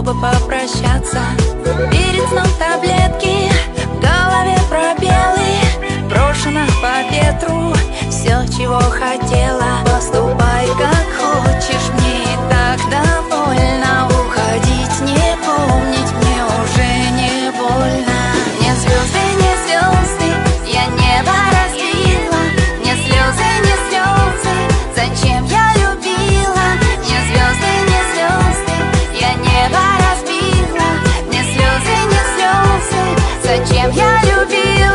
чтобы попрощаться. Перед сном таблетки, в голове пробелы, брошено по ветру все, чего хотела. Поступай как хочешь, мне и так довольна. Уходить, не помнить, мне уже не больно. Не звезды, не звезды, я небо разбила. Не слезы, не слезы, зачем я любила? Не звезды, не звезды, я небо разбила. Не слезы, не слезы, зачем я любила?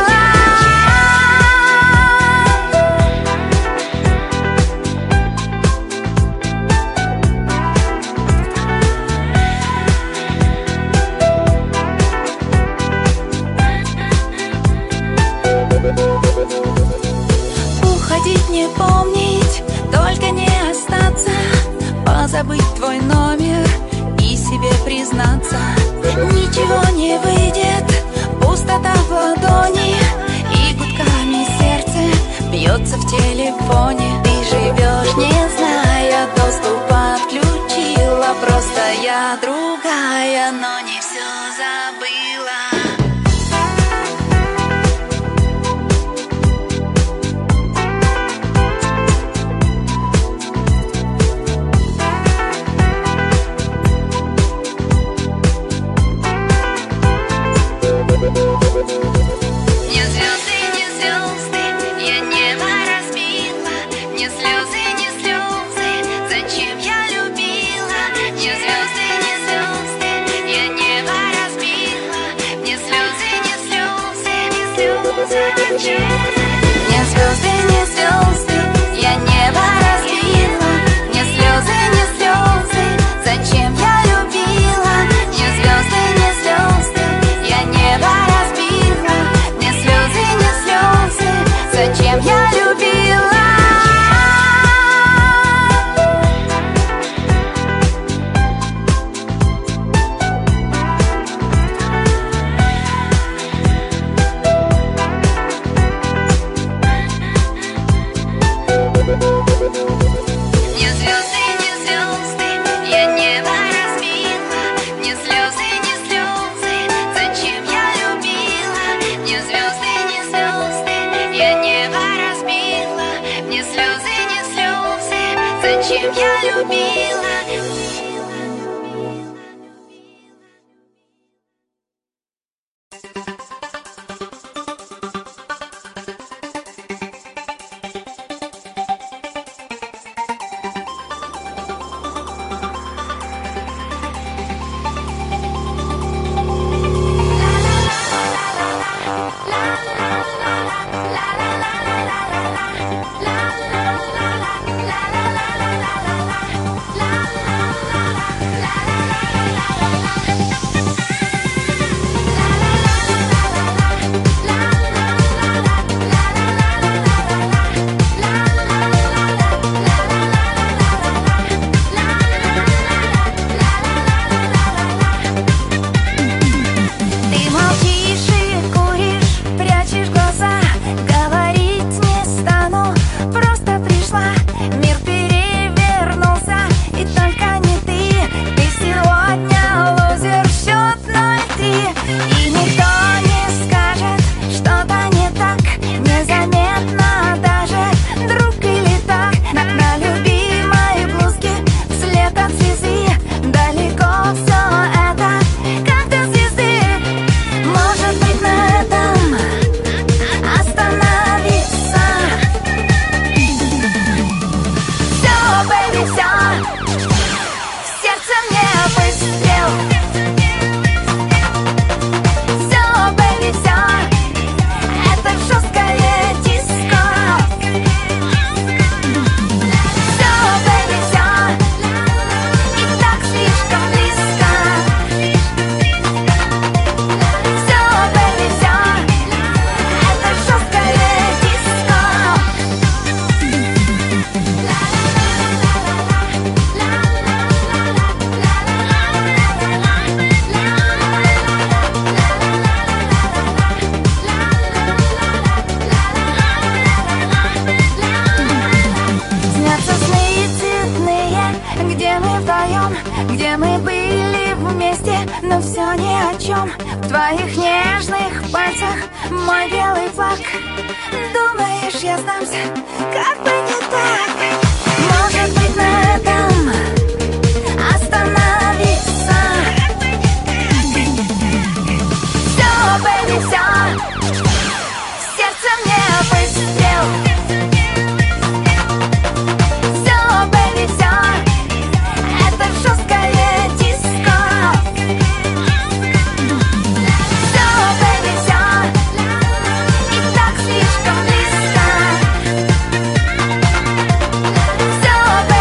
Уходить, не помнить, только не остаться. Позабыть твой номер и себе признаться. Ничего не выйдет, пустота в ладони, и гудками сердце бьется в телефоне. Ты живешь, не зная, доступа отключила. Просто я другая, но не все забыла. Не звезды, не звезды, я небо разбила. Не слезы, не слезы, зачем я любила? Не звезды, не звезды, я небо разбила. вместе, но все ни о чем. В твоих нежных пальцах мой белый флаг. Думаешь, я сдамся, как бы не так. Может быть, на этом остановиться. Все, бэйби, все. В сердце мне выстрел. Все, бэйби, все. Это жесткое диско. Все, бэйби, все. И так слишком близко. Все, бэйби.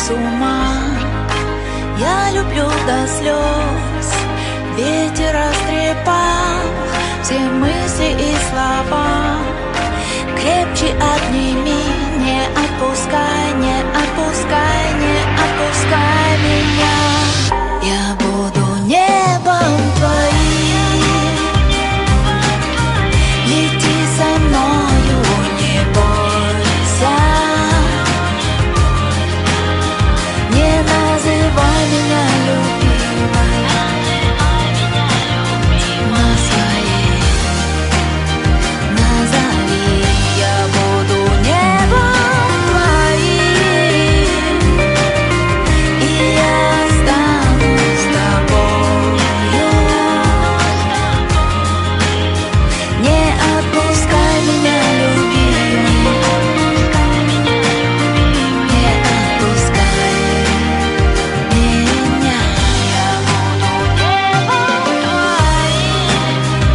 с ума. Я люблю до слез, ветер растрепал все мысли и слова. Крепче обними, не отпускай, не отпускай, не отпускай меня. Я буду небом твоим, лети со мною, не бойся. Не называй меня любимой, на своей назови. Я буду небом твоим, и я останусь с тобою. Не отпускай меня, любимый, не отпускай меня. Я буду небом твоим.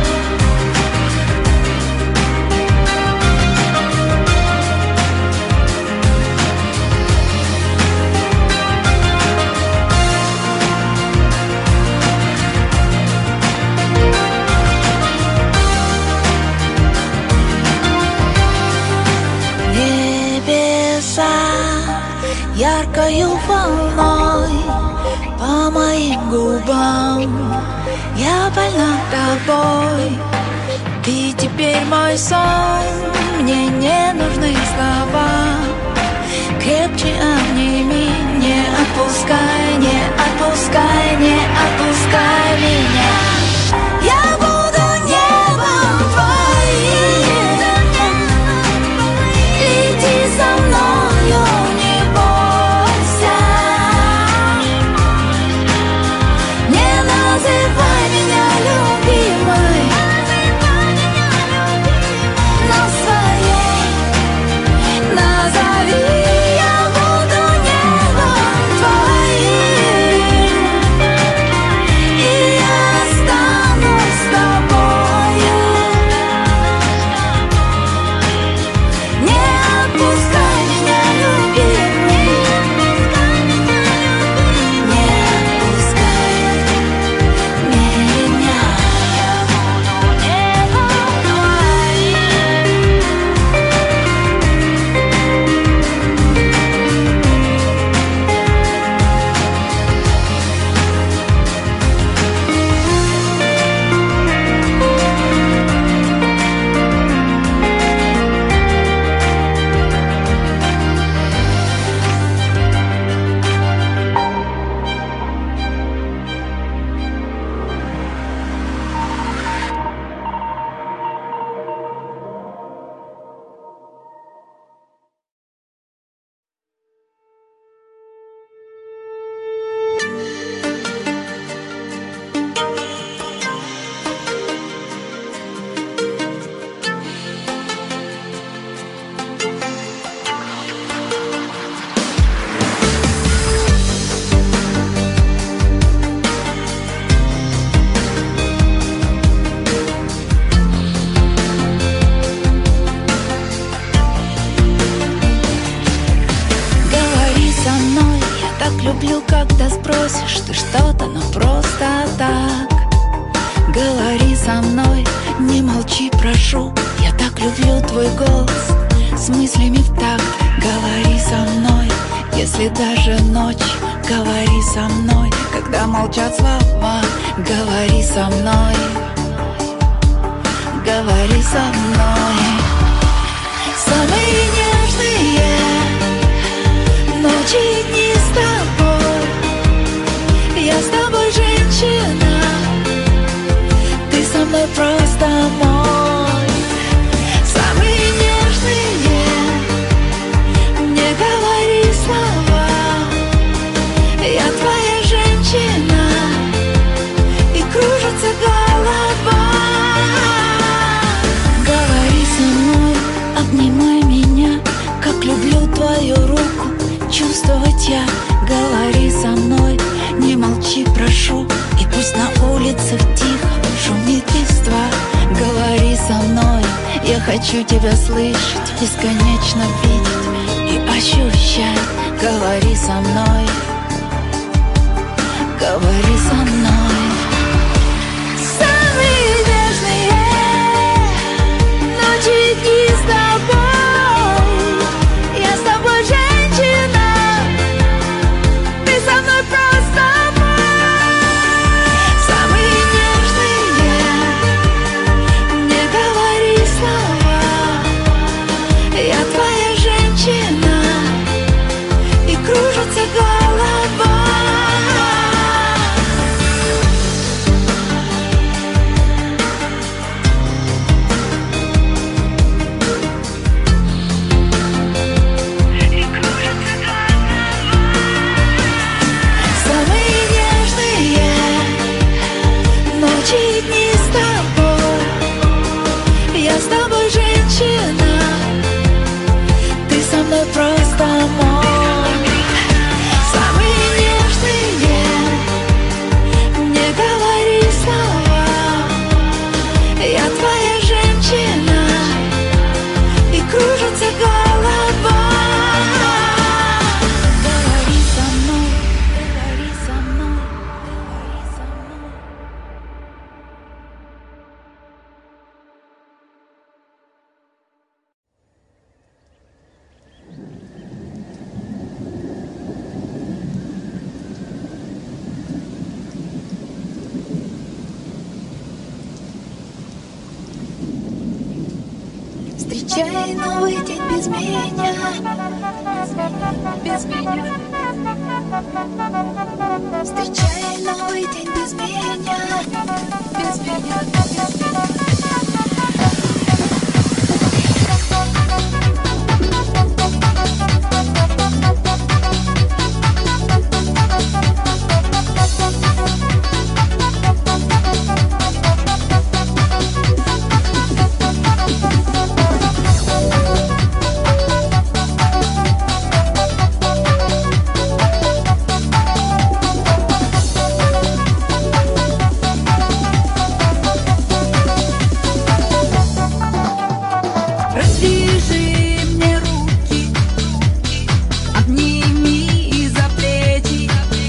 Небеса яркою волной по моим губам. Я больна тобой, ты теперь мой сон. Мне не нужны слова, крепче обними, не отпускай, не отпускай, не отпускай меня. Я буду небом твоим, лети со мною, не бойся. Не называй меня любимой, на своей назови. Я буду небом твоим, и я останусь с тобою. Не отпускай меня, любимый, не отпускай меня. Я буду небом твоим. Говори со мной, я так люблю, когда спросишь ты что-то, но просто так. Говори со мной, не молчи, прошу, я так люблю твой голос, с мыслями в такт. Говори со мной, если даже ночь. Говори со мной, когда молчат слова. Говори со мной, говори со мной. Самые нежные ночи и дни с тобой. Я с тобой женщина, ты со мной просто мой. Самые нежные мне говори слова. Я твоя женщина, и кружится голова. Говори со мной, обнимай меня, как люблю твою руку чувствовать я. Говори со мной, не молчи, прошу, и пусть на улицах тихо шумит листва. Говори со мной, я хочу тебя слышать, бесконечно видеть и ощущать. Говори со мной, говори со мной. Самые нежные ночи и дни с тобой. Я с тобой женщина, ты со мной просто мой. Самые нежные, не говори слова. Я твоя женщина, и кружится голова. Самые нежные ночи и дни с тобой. Я с тобой женщина, ты со мной просто мой. Самые нежные, не говори слова. Я твоя женщина, и кружится голова. Говори со мной, говори со мной, говори со мной. Встречай новый день без меня, без меня. Встречай новый день без меня, без меня, без меня. Развяжи мне руки, обними за плечи,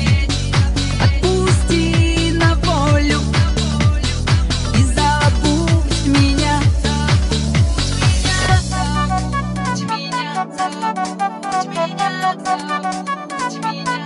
отпусти на волю и забудь меня. Забудь меня, забудь меня, забудь меня,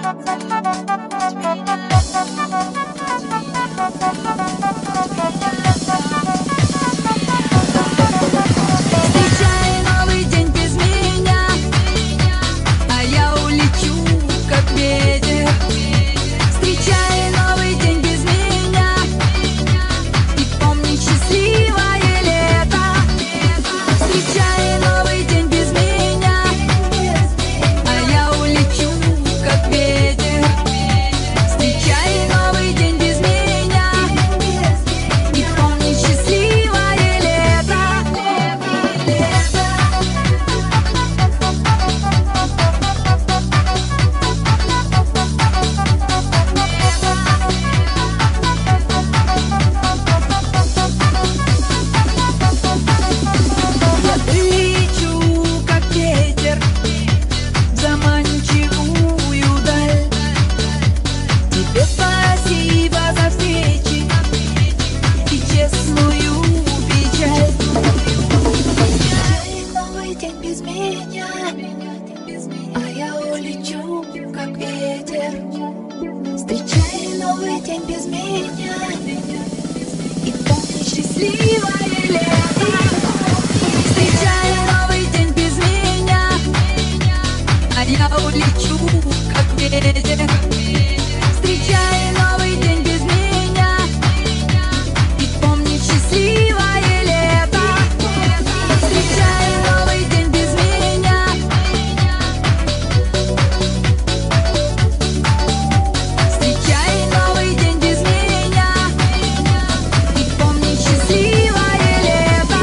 Встречай новый день без меня, а я улечу, как ветер. Встречай новый день без меня, и помни счастливое лето. Встречай новый день без меня, а я улечу, как ветер. Встречай новый день без меня, и помни счастливое лето. Я лечу, как ветер, в заманчивую даль. Тебе спасибо за встречи и честную печаль. Встречай новый день без меня, а я улечу, как ветер. Встречай новый день без меня, и помни счастливое лето. Встречай новый день без меня, а я улечу, как ветер. Встречай новый день без меня, и помни счастливое лето. Встречай новый день без меня. Встречай новый день без меня, и помни счастливое лето.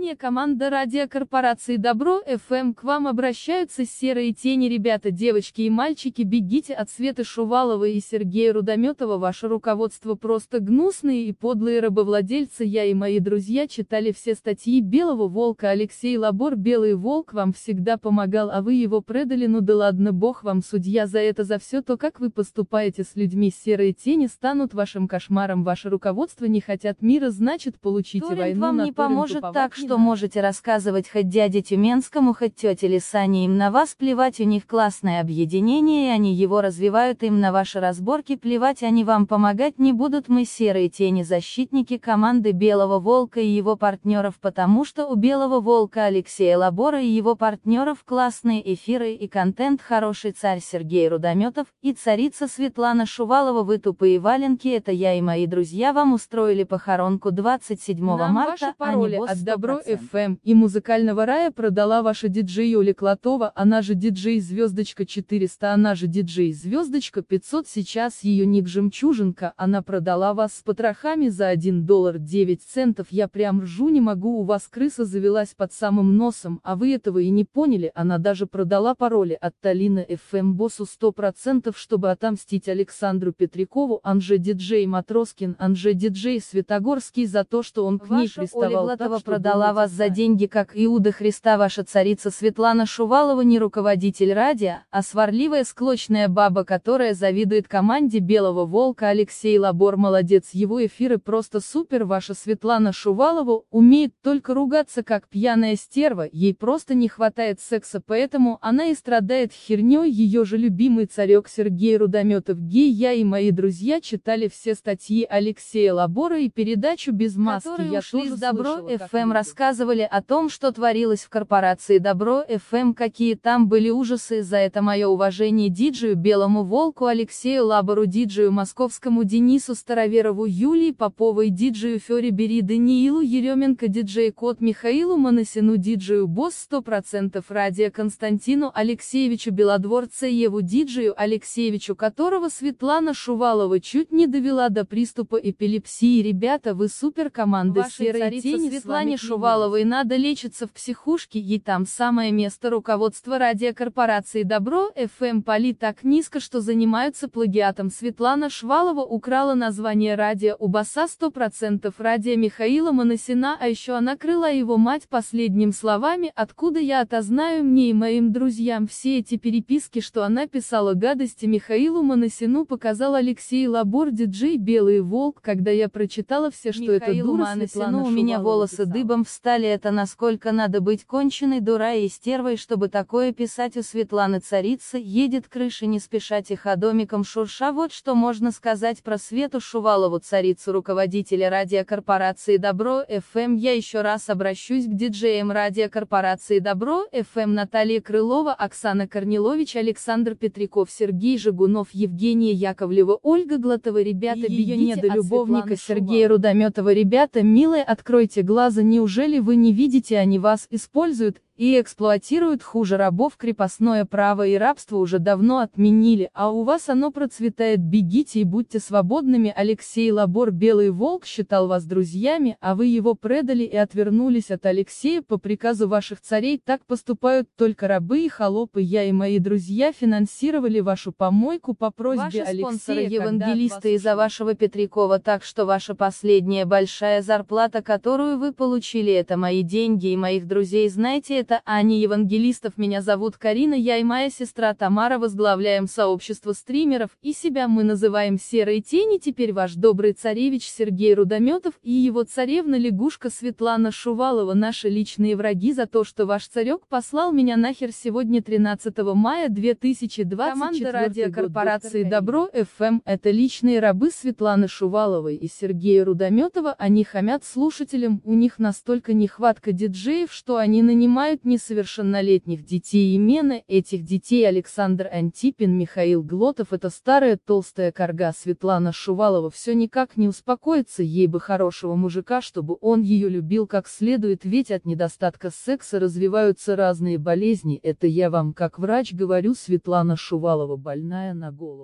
Внимание, команда радиокорпорации Добро эф эм, к вам обращаются серые тени ребята, девочки и мальчики, бегите от Светы Шуваловой и Сергея Рудометова, ваше руководство просто гнусные и подлые рабовладельцы. Я и мои друзья читали все статьи Белого Волка, Алексей Лабор, Белый Волк вам всегда помогал, а вы его предали, ну да ладно, бог вам судья за это, за все то, как вы поступаете с людьми. Серые тени станут вашим кошмаром, ваше руководство не хотят мира, значит получите Торрент войну. вам на не торренту, поможет, повод так не что надо. можете рассказывать хоть дяде Тюменскому, хоть тете Лисане, им на вас плевать, у них классное объединение и они его развивают, им на ваши разборки плевать, они вам помогать не будут. Мы серые тени, защитники команды Белого Волка и его партнеров, потому что у Белого Волка Алексея Лабора и его партнеров классные эфиры и контент хороший. Царь Сергей Рудометов и царица Светлана Шувалова, вы тупые валенки, это я и мои друзья вам устроили похоронку двадцать седьмого Нам марта, ваши а пароли не босс от Добро сто процентов. эф эм и музыкального рая продала ваша диджей Оля Клотова, она же диджей Звездочка четыреста, она же диджей Звездочка пятьсот, сейчас ее ник Жемчужинка, она продала вас с потрохами за один доллар девять центов, я прям ржу не могу, у вас крыса завелась под самым носом, а вы этого и не поняли, она даже продала пароли от Талина эф эм боссу сто процентов, чтобы отомстить Александру Петрякову, Анже диджей Матроскин, Анже диджей Светогорский за то, что он к ней Ваша приставал. Оля Так Глотова что продала думайте вас за сами. деньги, как Иуда Христа. Ваша царица Светлана Шувалова не руководитель радио, а сварливая склочная баба, которая завидует команде Белого Волка. Алексей Лабор молодец, его эфиры просто супер. Ваша Светлана Шувалова умеет только ругаться как пьяная стерва, ей просто не хватает секса, поэтому она и страдает херней. Ее же любимый царек Сергей Рудометов гей. Я и мои друзья читали все статьи Алексея Лабора и передачу «Без маски», которые я ушли тоже с Добро слышала, эф как эм, люди. рассказывали о том, что творилось в корпорации Добро эф эм, какие там были ужасы. За это мое уважение диджею Белому Волку Алексею Лабору, диджею Московскому Денису Староверову, Юлии Поповой, диджею Фёре Бери, Даниилу Еременко, диджей Кот Михаилу Моносину, диджею Босс сто процентов радио Константину Алексеевичу Белодворцееву, диджею Алексеевичу, которого Светлана Шувалова чуть не довела до приступа эпилепсии. Ребята, вы супер команда. Вашей Серой царице тени Светлане Светлане Шуваловой надо лечиться в психушке, ей там самое место. Руководство радиокорпорации Добро эф эм пали так низко, что занимаются плагиатом. Светлана Шувалова украла название радио у босса сто процентов радио Михаила Моносина, а еще она крыла его мать последними словами: откуда я это знаю, мне и моим друзьям все эти переписки, что она писала гадости Михаилу Моносину, показал Алексей Лабор, диджей Белый Волк. Когда я прочитала все, что это Михаилу дура Моносину, Светлана у меня Шувалова волосы писала. дыбом встали, это насколько надо быть конченой дурой и стервой, чтобы такое писать. У Светланы царицы едет крыша не спеша тиходомиком шурша. Вот что можно сказать про Свету Шувалову, царицу руководителя радиокорпорации Добро эф эм. Я еще раз обращусь к диджеям радиокорпорации Добро эф эм: Наталья Крылова, Оксана Корнилович, Александр Петряков, Сергей Жигунов, Евгения Яковлева, Ольга Глотова. Ребята, И её бегите от недолюбовника Светланы Сергея Рудометова. Ребята, милые, откройте глаза, неужели вы не видите, они вас используют и эксплуатируют хуже рабов. Крепостное право и рабство уже давно отменили, а у вас оно процветает. Бегите и будьте свободными. Алексей Лабор, Белый Волк, считал вас друзьями, а вы его предали и отвернулись от Алексея по приказу ваших царей. Так поступают только рабы и холопы. Я и мои друзья финансировали вашу помойку по просьбе Ваши Алексея. спонсоры когда от вас евангелисты из-за ушли. вашего Петрякова, так что ваша последняя большая зарплата, которую вы получили, это мои деньги и моих друзей. Знаете, это Аня Евангелистов. Меня зовут Карина, я и моя сестра Тамара возглавляем сообщество стримеров, и себя мы называем Серые Тени. Теперь ваш добрый царевич Сергей Рудометов и его царевна-лягушка Светлана Шувалова наши личные враги за то, что ваш царек послал меня нахер. Сегодня тринадцатого мая две тысячи двадцать четвёртого Команда радиокорпорации Добро эф эм — это личные рабы Светланы Шуваловой и Сергея Рудометова. Они хамят слушателям, у них настолько нехватка диджеев, что они нанимают несовершеннолетних детей. Имена этих детей Александр Антипин, Михаил Глотов. Это старая толстая карга. Светлана Шувалова все никак не успокоится, ей бы хорошего мужика, чтобы он ее любил как следует, ведь от недостатка секса развиваются разные болезни. Это я вам как врач говорю. Светлана Шувалова больная на голову.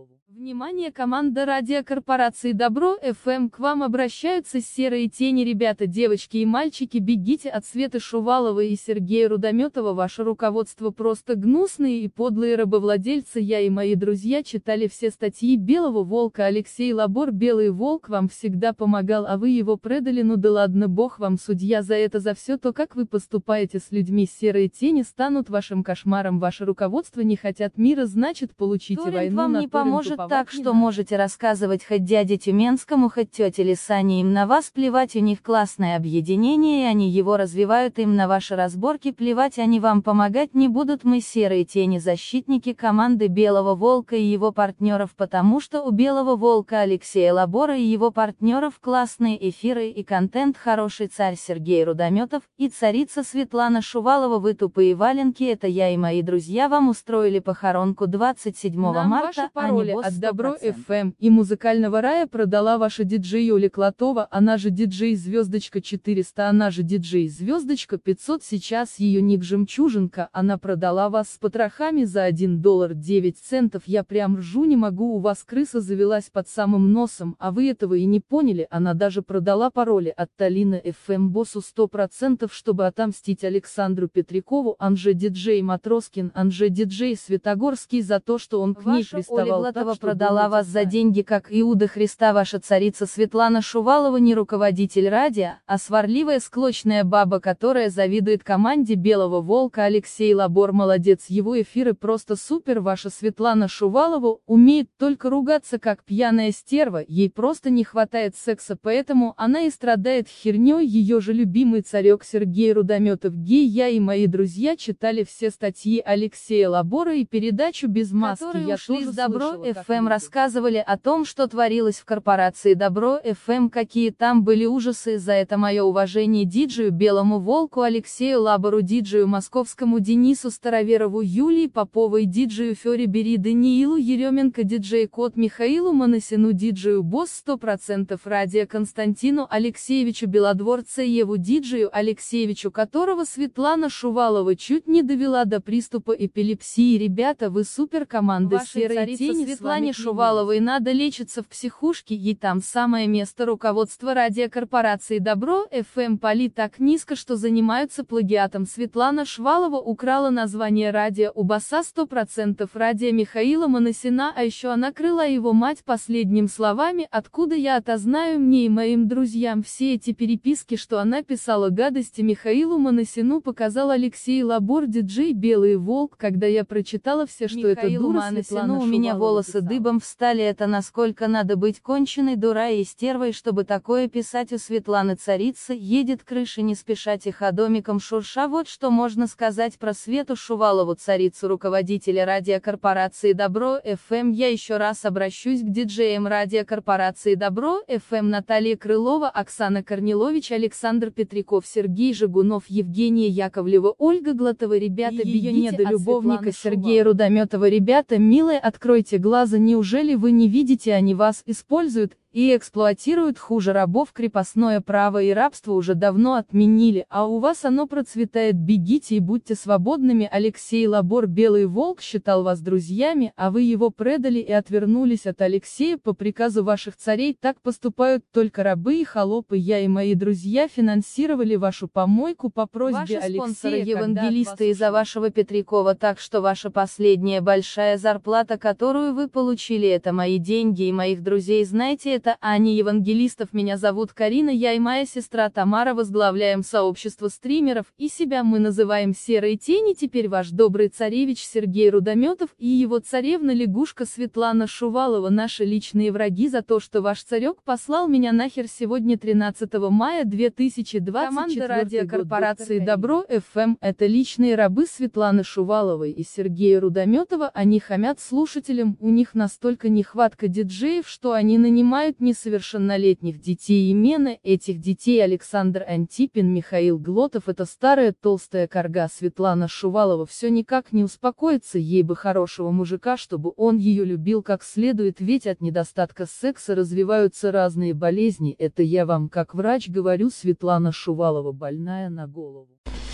Внимание, команда радиокорпорации Добро эф эм, к вам обращаются серые тени ребята, девочки и мальчики, бегите от Светы Шуваловой и Сергея Рудометова, ваше руководство просто гнусные и подлые рабовладельцы. Я и мои друзья читали все статьи Белого Волка, Алексей Лабор, Белый Волк вам всегда помогал, а вы его предали, ну да ладно, бог вам судья за это, за все то, как вы поступаете с людьми. Серые тени станут вашим кошмаром, ваше руководство не хотят мира, значит получите Торрент войну. вам на не торренту, поможет, повод так не что надо. можете рассказывать хоть дяде Тюменскому, хоть тете Лисане, им на вас плевать, у них классное объединение и они его развивают, им на ваши разборки плевать, они вам помогать не будут. Мы серые тени, защитники команды Белого Волка и его партнеров, потому что у Белого Волка Алексея Лабора и его партнеров классные эфиры и контент хороший. Царь Сергей Рудометов и царица Светлана Шувалова, вы тупые валенки, это я и мои друзья вам устроили похоронку двадцать седьмого Нам марта, ваши а пароли не босс от Добро сто процентов. эф эм и музыкального рая продала ваша диджей Оля Клотова, она же диджей Звездочка четыреста, она же диджей Звездочка пятьсот, сейчас ее ник Жемчужинка, она продала вас с потрохами за один доллар девять центов, я прям ржу не могу, у вас крыса завелась под самым носом, а вы этого и не поняли, она даже продала пароли от Талина эф эм боссу сто процентов, чтобы отомстить Александру Петрякову, Анже диджей Матроскин, Анже диджей Светогорский за то, что он к ней Ваша Оля приставал Глотова так, что продала думайте вас за сами. деньги, как Иуда Христа. Ваша царица Светлана Шувалова не руководитель радио, а сварливая склочная баба, которая завидует команде Белого Волка. Алексей Лабор молодец, его эфиры просто супер. Ваша Светлана Шувалова умеет только ругаться как пьяная стерва, ей просто не хватает секса, поэтому она и страдает херней. Ее же любимый царек Сергей Рудометов гей. Я и мои друзья читали все статьи Алексея Лабора и передачу «Без маски», которые я ушли тоже с Добро слышала, эф как эм, люди. рассказывали о том, что творилось в корпорации Добро эф эм, какие там были ужасы. За это мое уважение диджею Белому Волку Алексею Лабору, диджею Московскому Денису Староверову, Юлии Поповой, диджею Фёре Бери, Даниилу Еременко, диджей Кот Михаилу Моносину, диджею Босс сто процентов радио Константину Алексеевичу Белодворцееву, диджею Алексеевичу, которого Светлана Шувалова чуть не довела до приступа эпилепсии. Ребята, вы супер команда. Вашей Серой царице тени Светлане Светлане Шуваловой надо лечиться в психушке, ей там самое место. Руководство радиокорпорации Добро эф эм пали так низко, что занимаются плагиатом. Светлана Шувалова украла название радио у босса сто процентов радио Михаила Моносина, а еще она крыла его мать последними словами: откуда я это знаю, мне и моим друзьям все эти переписки, что она писала гадости Михаилу Моносину, показал Алексей Лабор, диджей Белый Волк. Когда я прочитала все, что это Михаилу дура Моносину, Светлана у меня Шувалова волосы писала. дыбом встали, это насколько надо быть конченой дурой и стервой, чтобы такое писать. У Светланы царицы едет крыша не спеша тиходомиком шурша. Вот что можно сказать про Свету Шувалову, царицу руководителя радиокорпорации Добро эф эм. Я еще раз обращусь к диджеям радиокорпорации Добро эф эм: Наталья Крылова, Оксана Корнилович, Александр Петряков, Сергей Жигунов, Евгения Яковлева, Ольга Глотова. Ребята, И её бегите от недолюбовника Светланы Сергея Рудометова. Ребята, милые, откройте глаза, неужели вы не видите, они вас используют и эксплуатируют хуже рабов. Крепостное право и рабство уже давно отменили, а у вас оно процветает. Бегите и будьте свободными. Алексей Лабор, Белый Волк, считал вас друзьями, а вы его предали и отвернулись от Алексея по приказу ваших царей. Так поступают только рабы и холопы. Я и мои друзья финансировали вашу помойку по просьбе Ваши Алексея, спонсоры когда от вас евангелисты из-за ушли. вашего Петрякова, так что ваша последняя большая зарплата, которую вы получили, это мои деньги и моих друзей. Знаете, это Аня Евангелистов. Меня зовут Карина, я и моя сестра Тамара возглавляем сообщество стримеров, и себя мы называем Серые Тени. Теперь ваш добрый царевич Сергей Рудометов и его царевна-лягушка Светлана Шувалова наши личные враги за то, что ваш царек послал меня нахер. Сегодня тринадцатого мая две тысячи двадцать четвёртого Команда радиокорпорации Добро эф эм — это личные рабы Светланы Шуваловой и Сергея Рудометова. Они хамят слушателям, у них настолько нехватка диджеев, что они нанимают несовершеннолетних детей. Имена этих детей Александр Антипин, Михаил Глотов. Это старая толстая карга. Светлана Шувалова все никак не успокоится, ей бы хорошего мужика, чтобы он ее любил как следует, ведь от недостатка секса развиваются разные болезни. Это я вам как врач говорю. Светлана Шувалова больная на голову.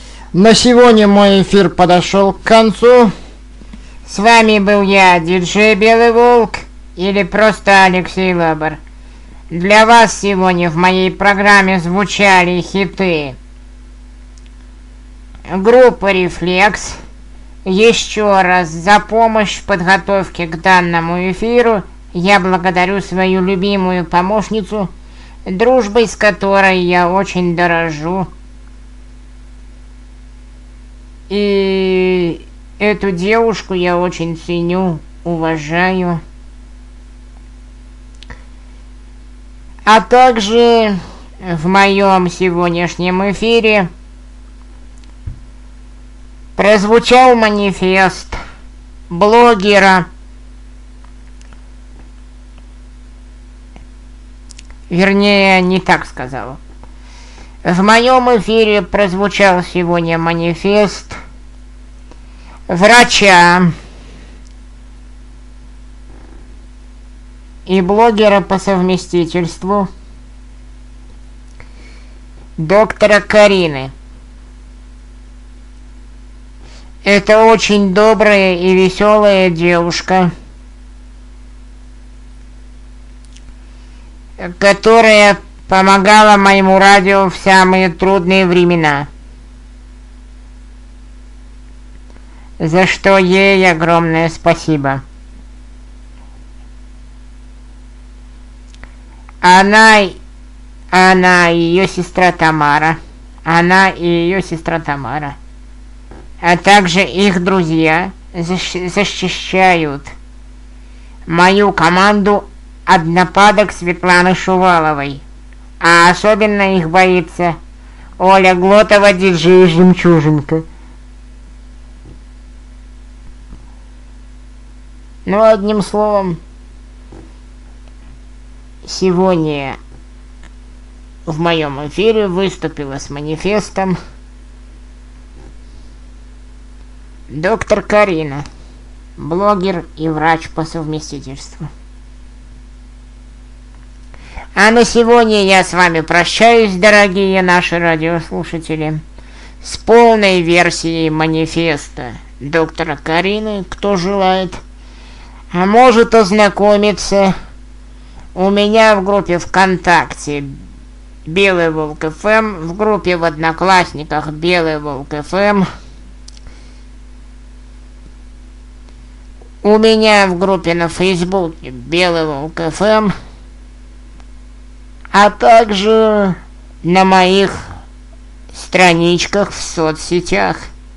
На сегодня мой эфир подошел к концу. С вами был я, диджей Белый Волк, или просто Алексей Лабор. Для вас сегодня в моей программе звучали хиты группы «Рефлекс». Еще раз за помощь в подготовке к данному эфиру я благодарю свою любимую помощницу, дружбой с которой я очень дорожу. И эту девушку я очень ценю, уважаю. А также в моем сегодняшнем эфире прозвучал манифест блогера, вернее, не так сказал. В моем эфире прозвучал сегодня манифест врача и блогера по совместительству доктора Карины. Это очень добрая и веселая девушка, которая помогала моему радио в самые трудные времена, за что ей огромное спасибо. Она, она и ее сестра Тамара, она и ее сестра Тамара, а также их друзья защищают мою команду от нападок Светланы Шуваловой. А особенно их боится Оля Глотова, диджей «Жемчужинка». Ну, одним словом, сегодня в моем эфире выступила с манифестом доктор Карина, блогер и врач по совместительству. А на сегодня я с вами прощаюсь, дорогие наши радиослушатели, с полной версией манифеста доктора Карины. Кто желает, а может ознакомиться у меня в группе ВКонтакте Белый Волк эф эм, в группе в Одноклассниках Белый Волк эф эм, у меня в группе на Фейсбуке Белый Волк эф эм, а также на моих страничках в соцсетях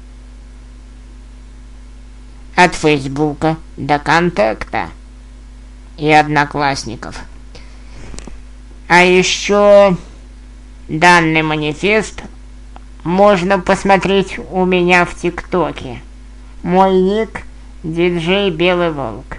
от Фейсбука до Контакта и Одноклассников. А еще данный манифест можно посмотреть у меня в ТикТоке. Мой ник диджей Белый Волк.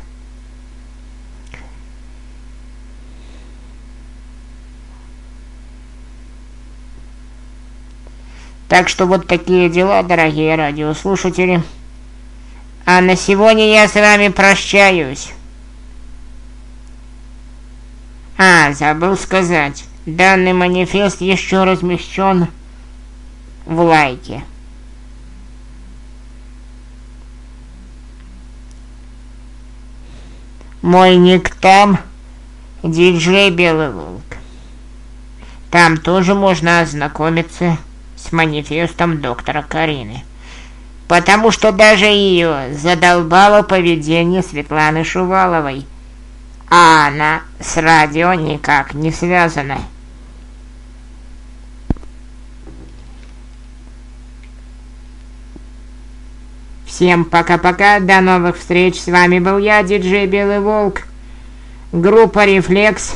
Так что вот такие дела, дорогие радиослушатели. А на сегодня я с вами прощаюсь. А, забыл сказать, данный манифест еще размещен в лайке. Мой ник там диджей Белый Волк. Там тоже можно ознакомиться с манифестом доктора Карины, потому что даже ее задолбало поведение Светланы Шуваловой, а она с радио никак не связана. Всем пока-пока, до новых встреч, с вами был я, диджей Белый Волк, группа «Рефлекс».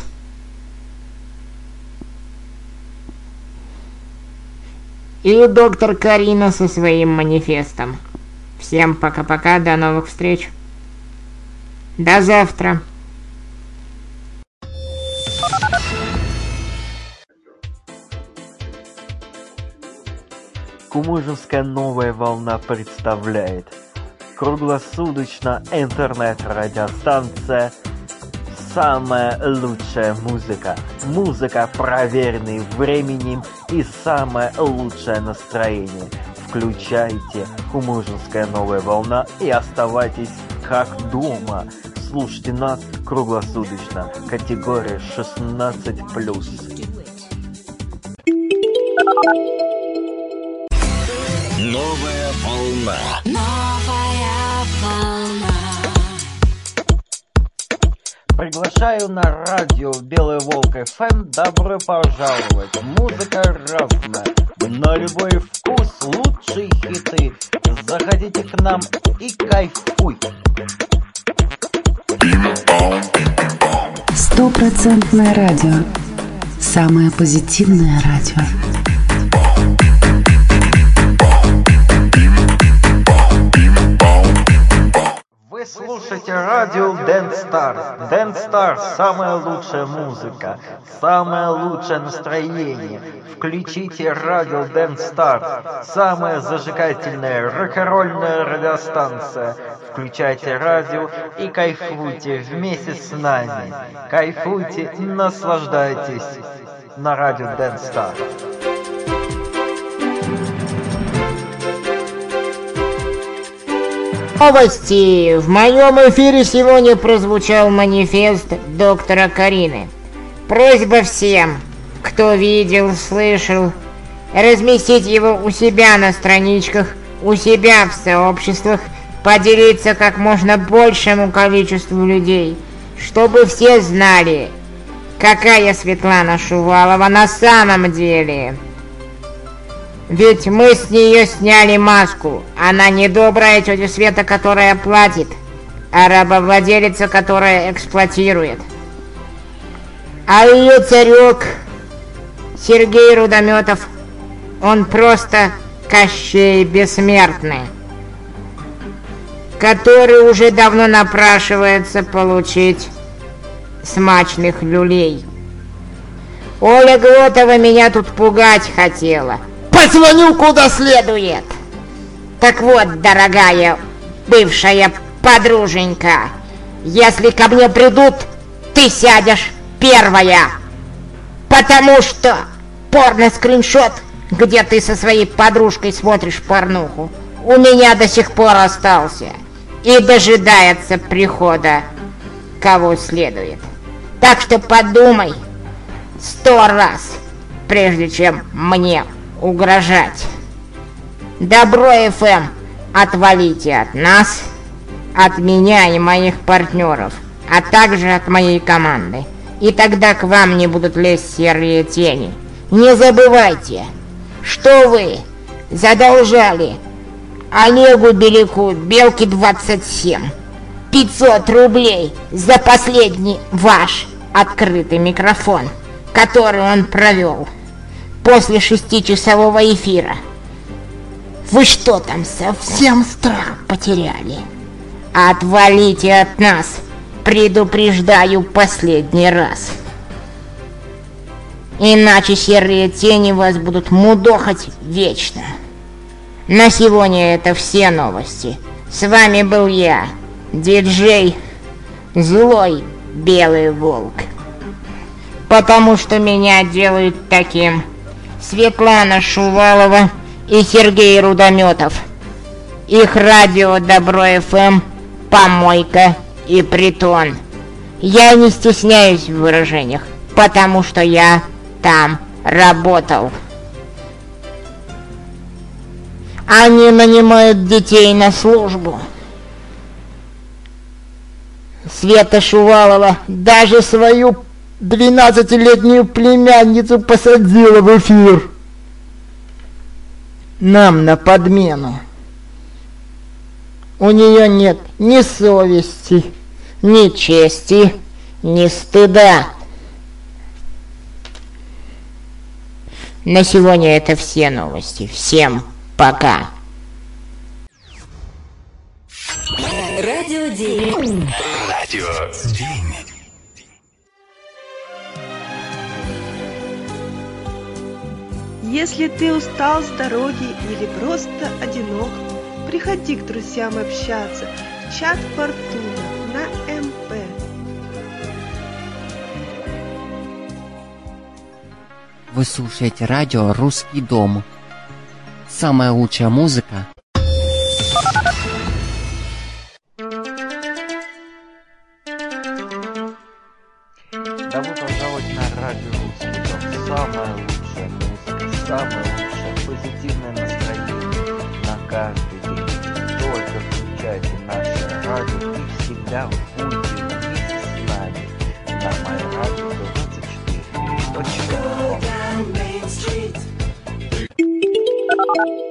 И доктор Карина со своим манифестом. Всем пока-пока, до новых встреч. До завтра. Кумужинская новая волна представляет круглосуточно интернет-радиостанция «Самая лучшая музыка». Музыка, проверенная временем, и самое лучшее настроение. Включайте Кумужинская новая волна и оставайтесь как дома. слушайте нас круглосуточно. Категория шестнадцать плюс. Новая волна. Новая волна. Приглашаю на радио Белый Волк эф эм. Добро пожаловать. Музыка разная. На любой вкус лучшие хиты. Заходите к нам и кайфуйте. Стопроцентное радио. Самое позитивное радио. Вы слушаете радио Dance Stars. Dance Stars – самая лучшая музыка, самое лучшее настроение. Включите радио Dance Stars, самая зажигательная рок-н-ролльная радиостанция. Включайте радио и кайфуйте вместе с нами. Кайфуйте, наслаждайтесь на радио Dance Stars. Новости! В моем эфире сегодня прозвучал манифест доктора Карины. Просьба всем, кто видел, слышал, разместить его у себя на страничках, у себя в сообществах, поделиться как можно большему количеству людей, чтобы все знали, какая Светлана Шувалова на самом деле. Ведь мы с нее сняли маску. Она не добрая тетя Света, которая платит, а рабовладелица, которая эксплуатирует. А ее царек Сергей Рудометов, он просто Кощей Бессмертный, который уже давно напрашивается получить смачных люлей. Оля Глотова меня тут пугать хотела. Позвоню куда следует. Так вот, дорогая бывшая подруженька, если ко мне придут, ты сядешь первая. Потому что порно-скриншот, где ты со своей подружкой смотришь порнуху, у меня до сих пор остался и дожидается прихода кого следует. Так что подумай сто раз, прежде чем мне угрожать. Добро эф эм, отвалите от нас, от меня и моих партнеров, а также от моей команды. И тогда к вам не будут лезть серые тени. Не забывайте, что вы задолжали Олегу Беляку, Белке двадцать семь, пятьсот рублей за последний ваш открытый микрофон, который он провел после шестичасового эфира. Вы что там, совсем страх потеряли? Отвалите от нас, предупреждаю последний раз. Иначе серые тени вас будут мудохать вечно. На сегодня это все новости. С вами был я, диджей Злой Белый Волк. Потому что меня делают таким Светлана Шувалова и Сергей Рудометов. Их радио Добро эф эм, помойка и притон. Я не стесняюсь в выражениях, потому что я там работал. Они нанимают детей на службу. Света Шувалова даже свою двенадцатилетнюю племянницу посадила в эфир. Нам на подмену. У нее нет ни совести, ни чести, ни стыда. На сегодня это все новости. Всем пока. Радио День. Радио День. Если ты устал с дороги или просто одинок, приходи к друзьям общаться в чат Фортуна на эм пэ. Вы слушаете радио «Русский дом». Самая лучшая музыка. включайте наше радио и всегда будьте вместе с нами на MyRadio двадцать четыре. Очень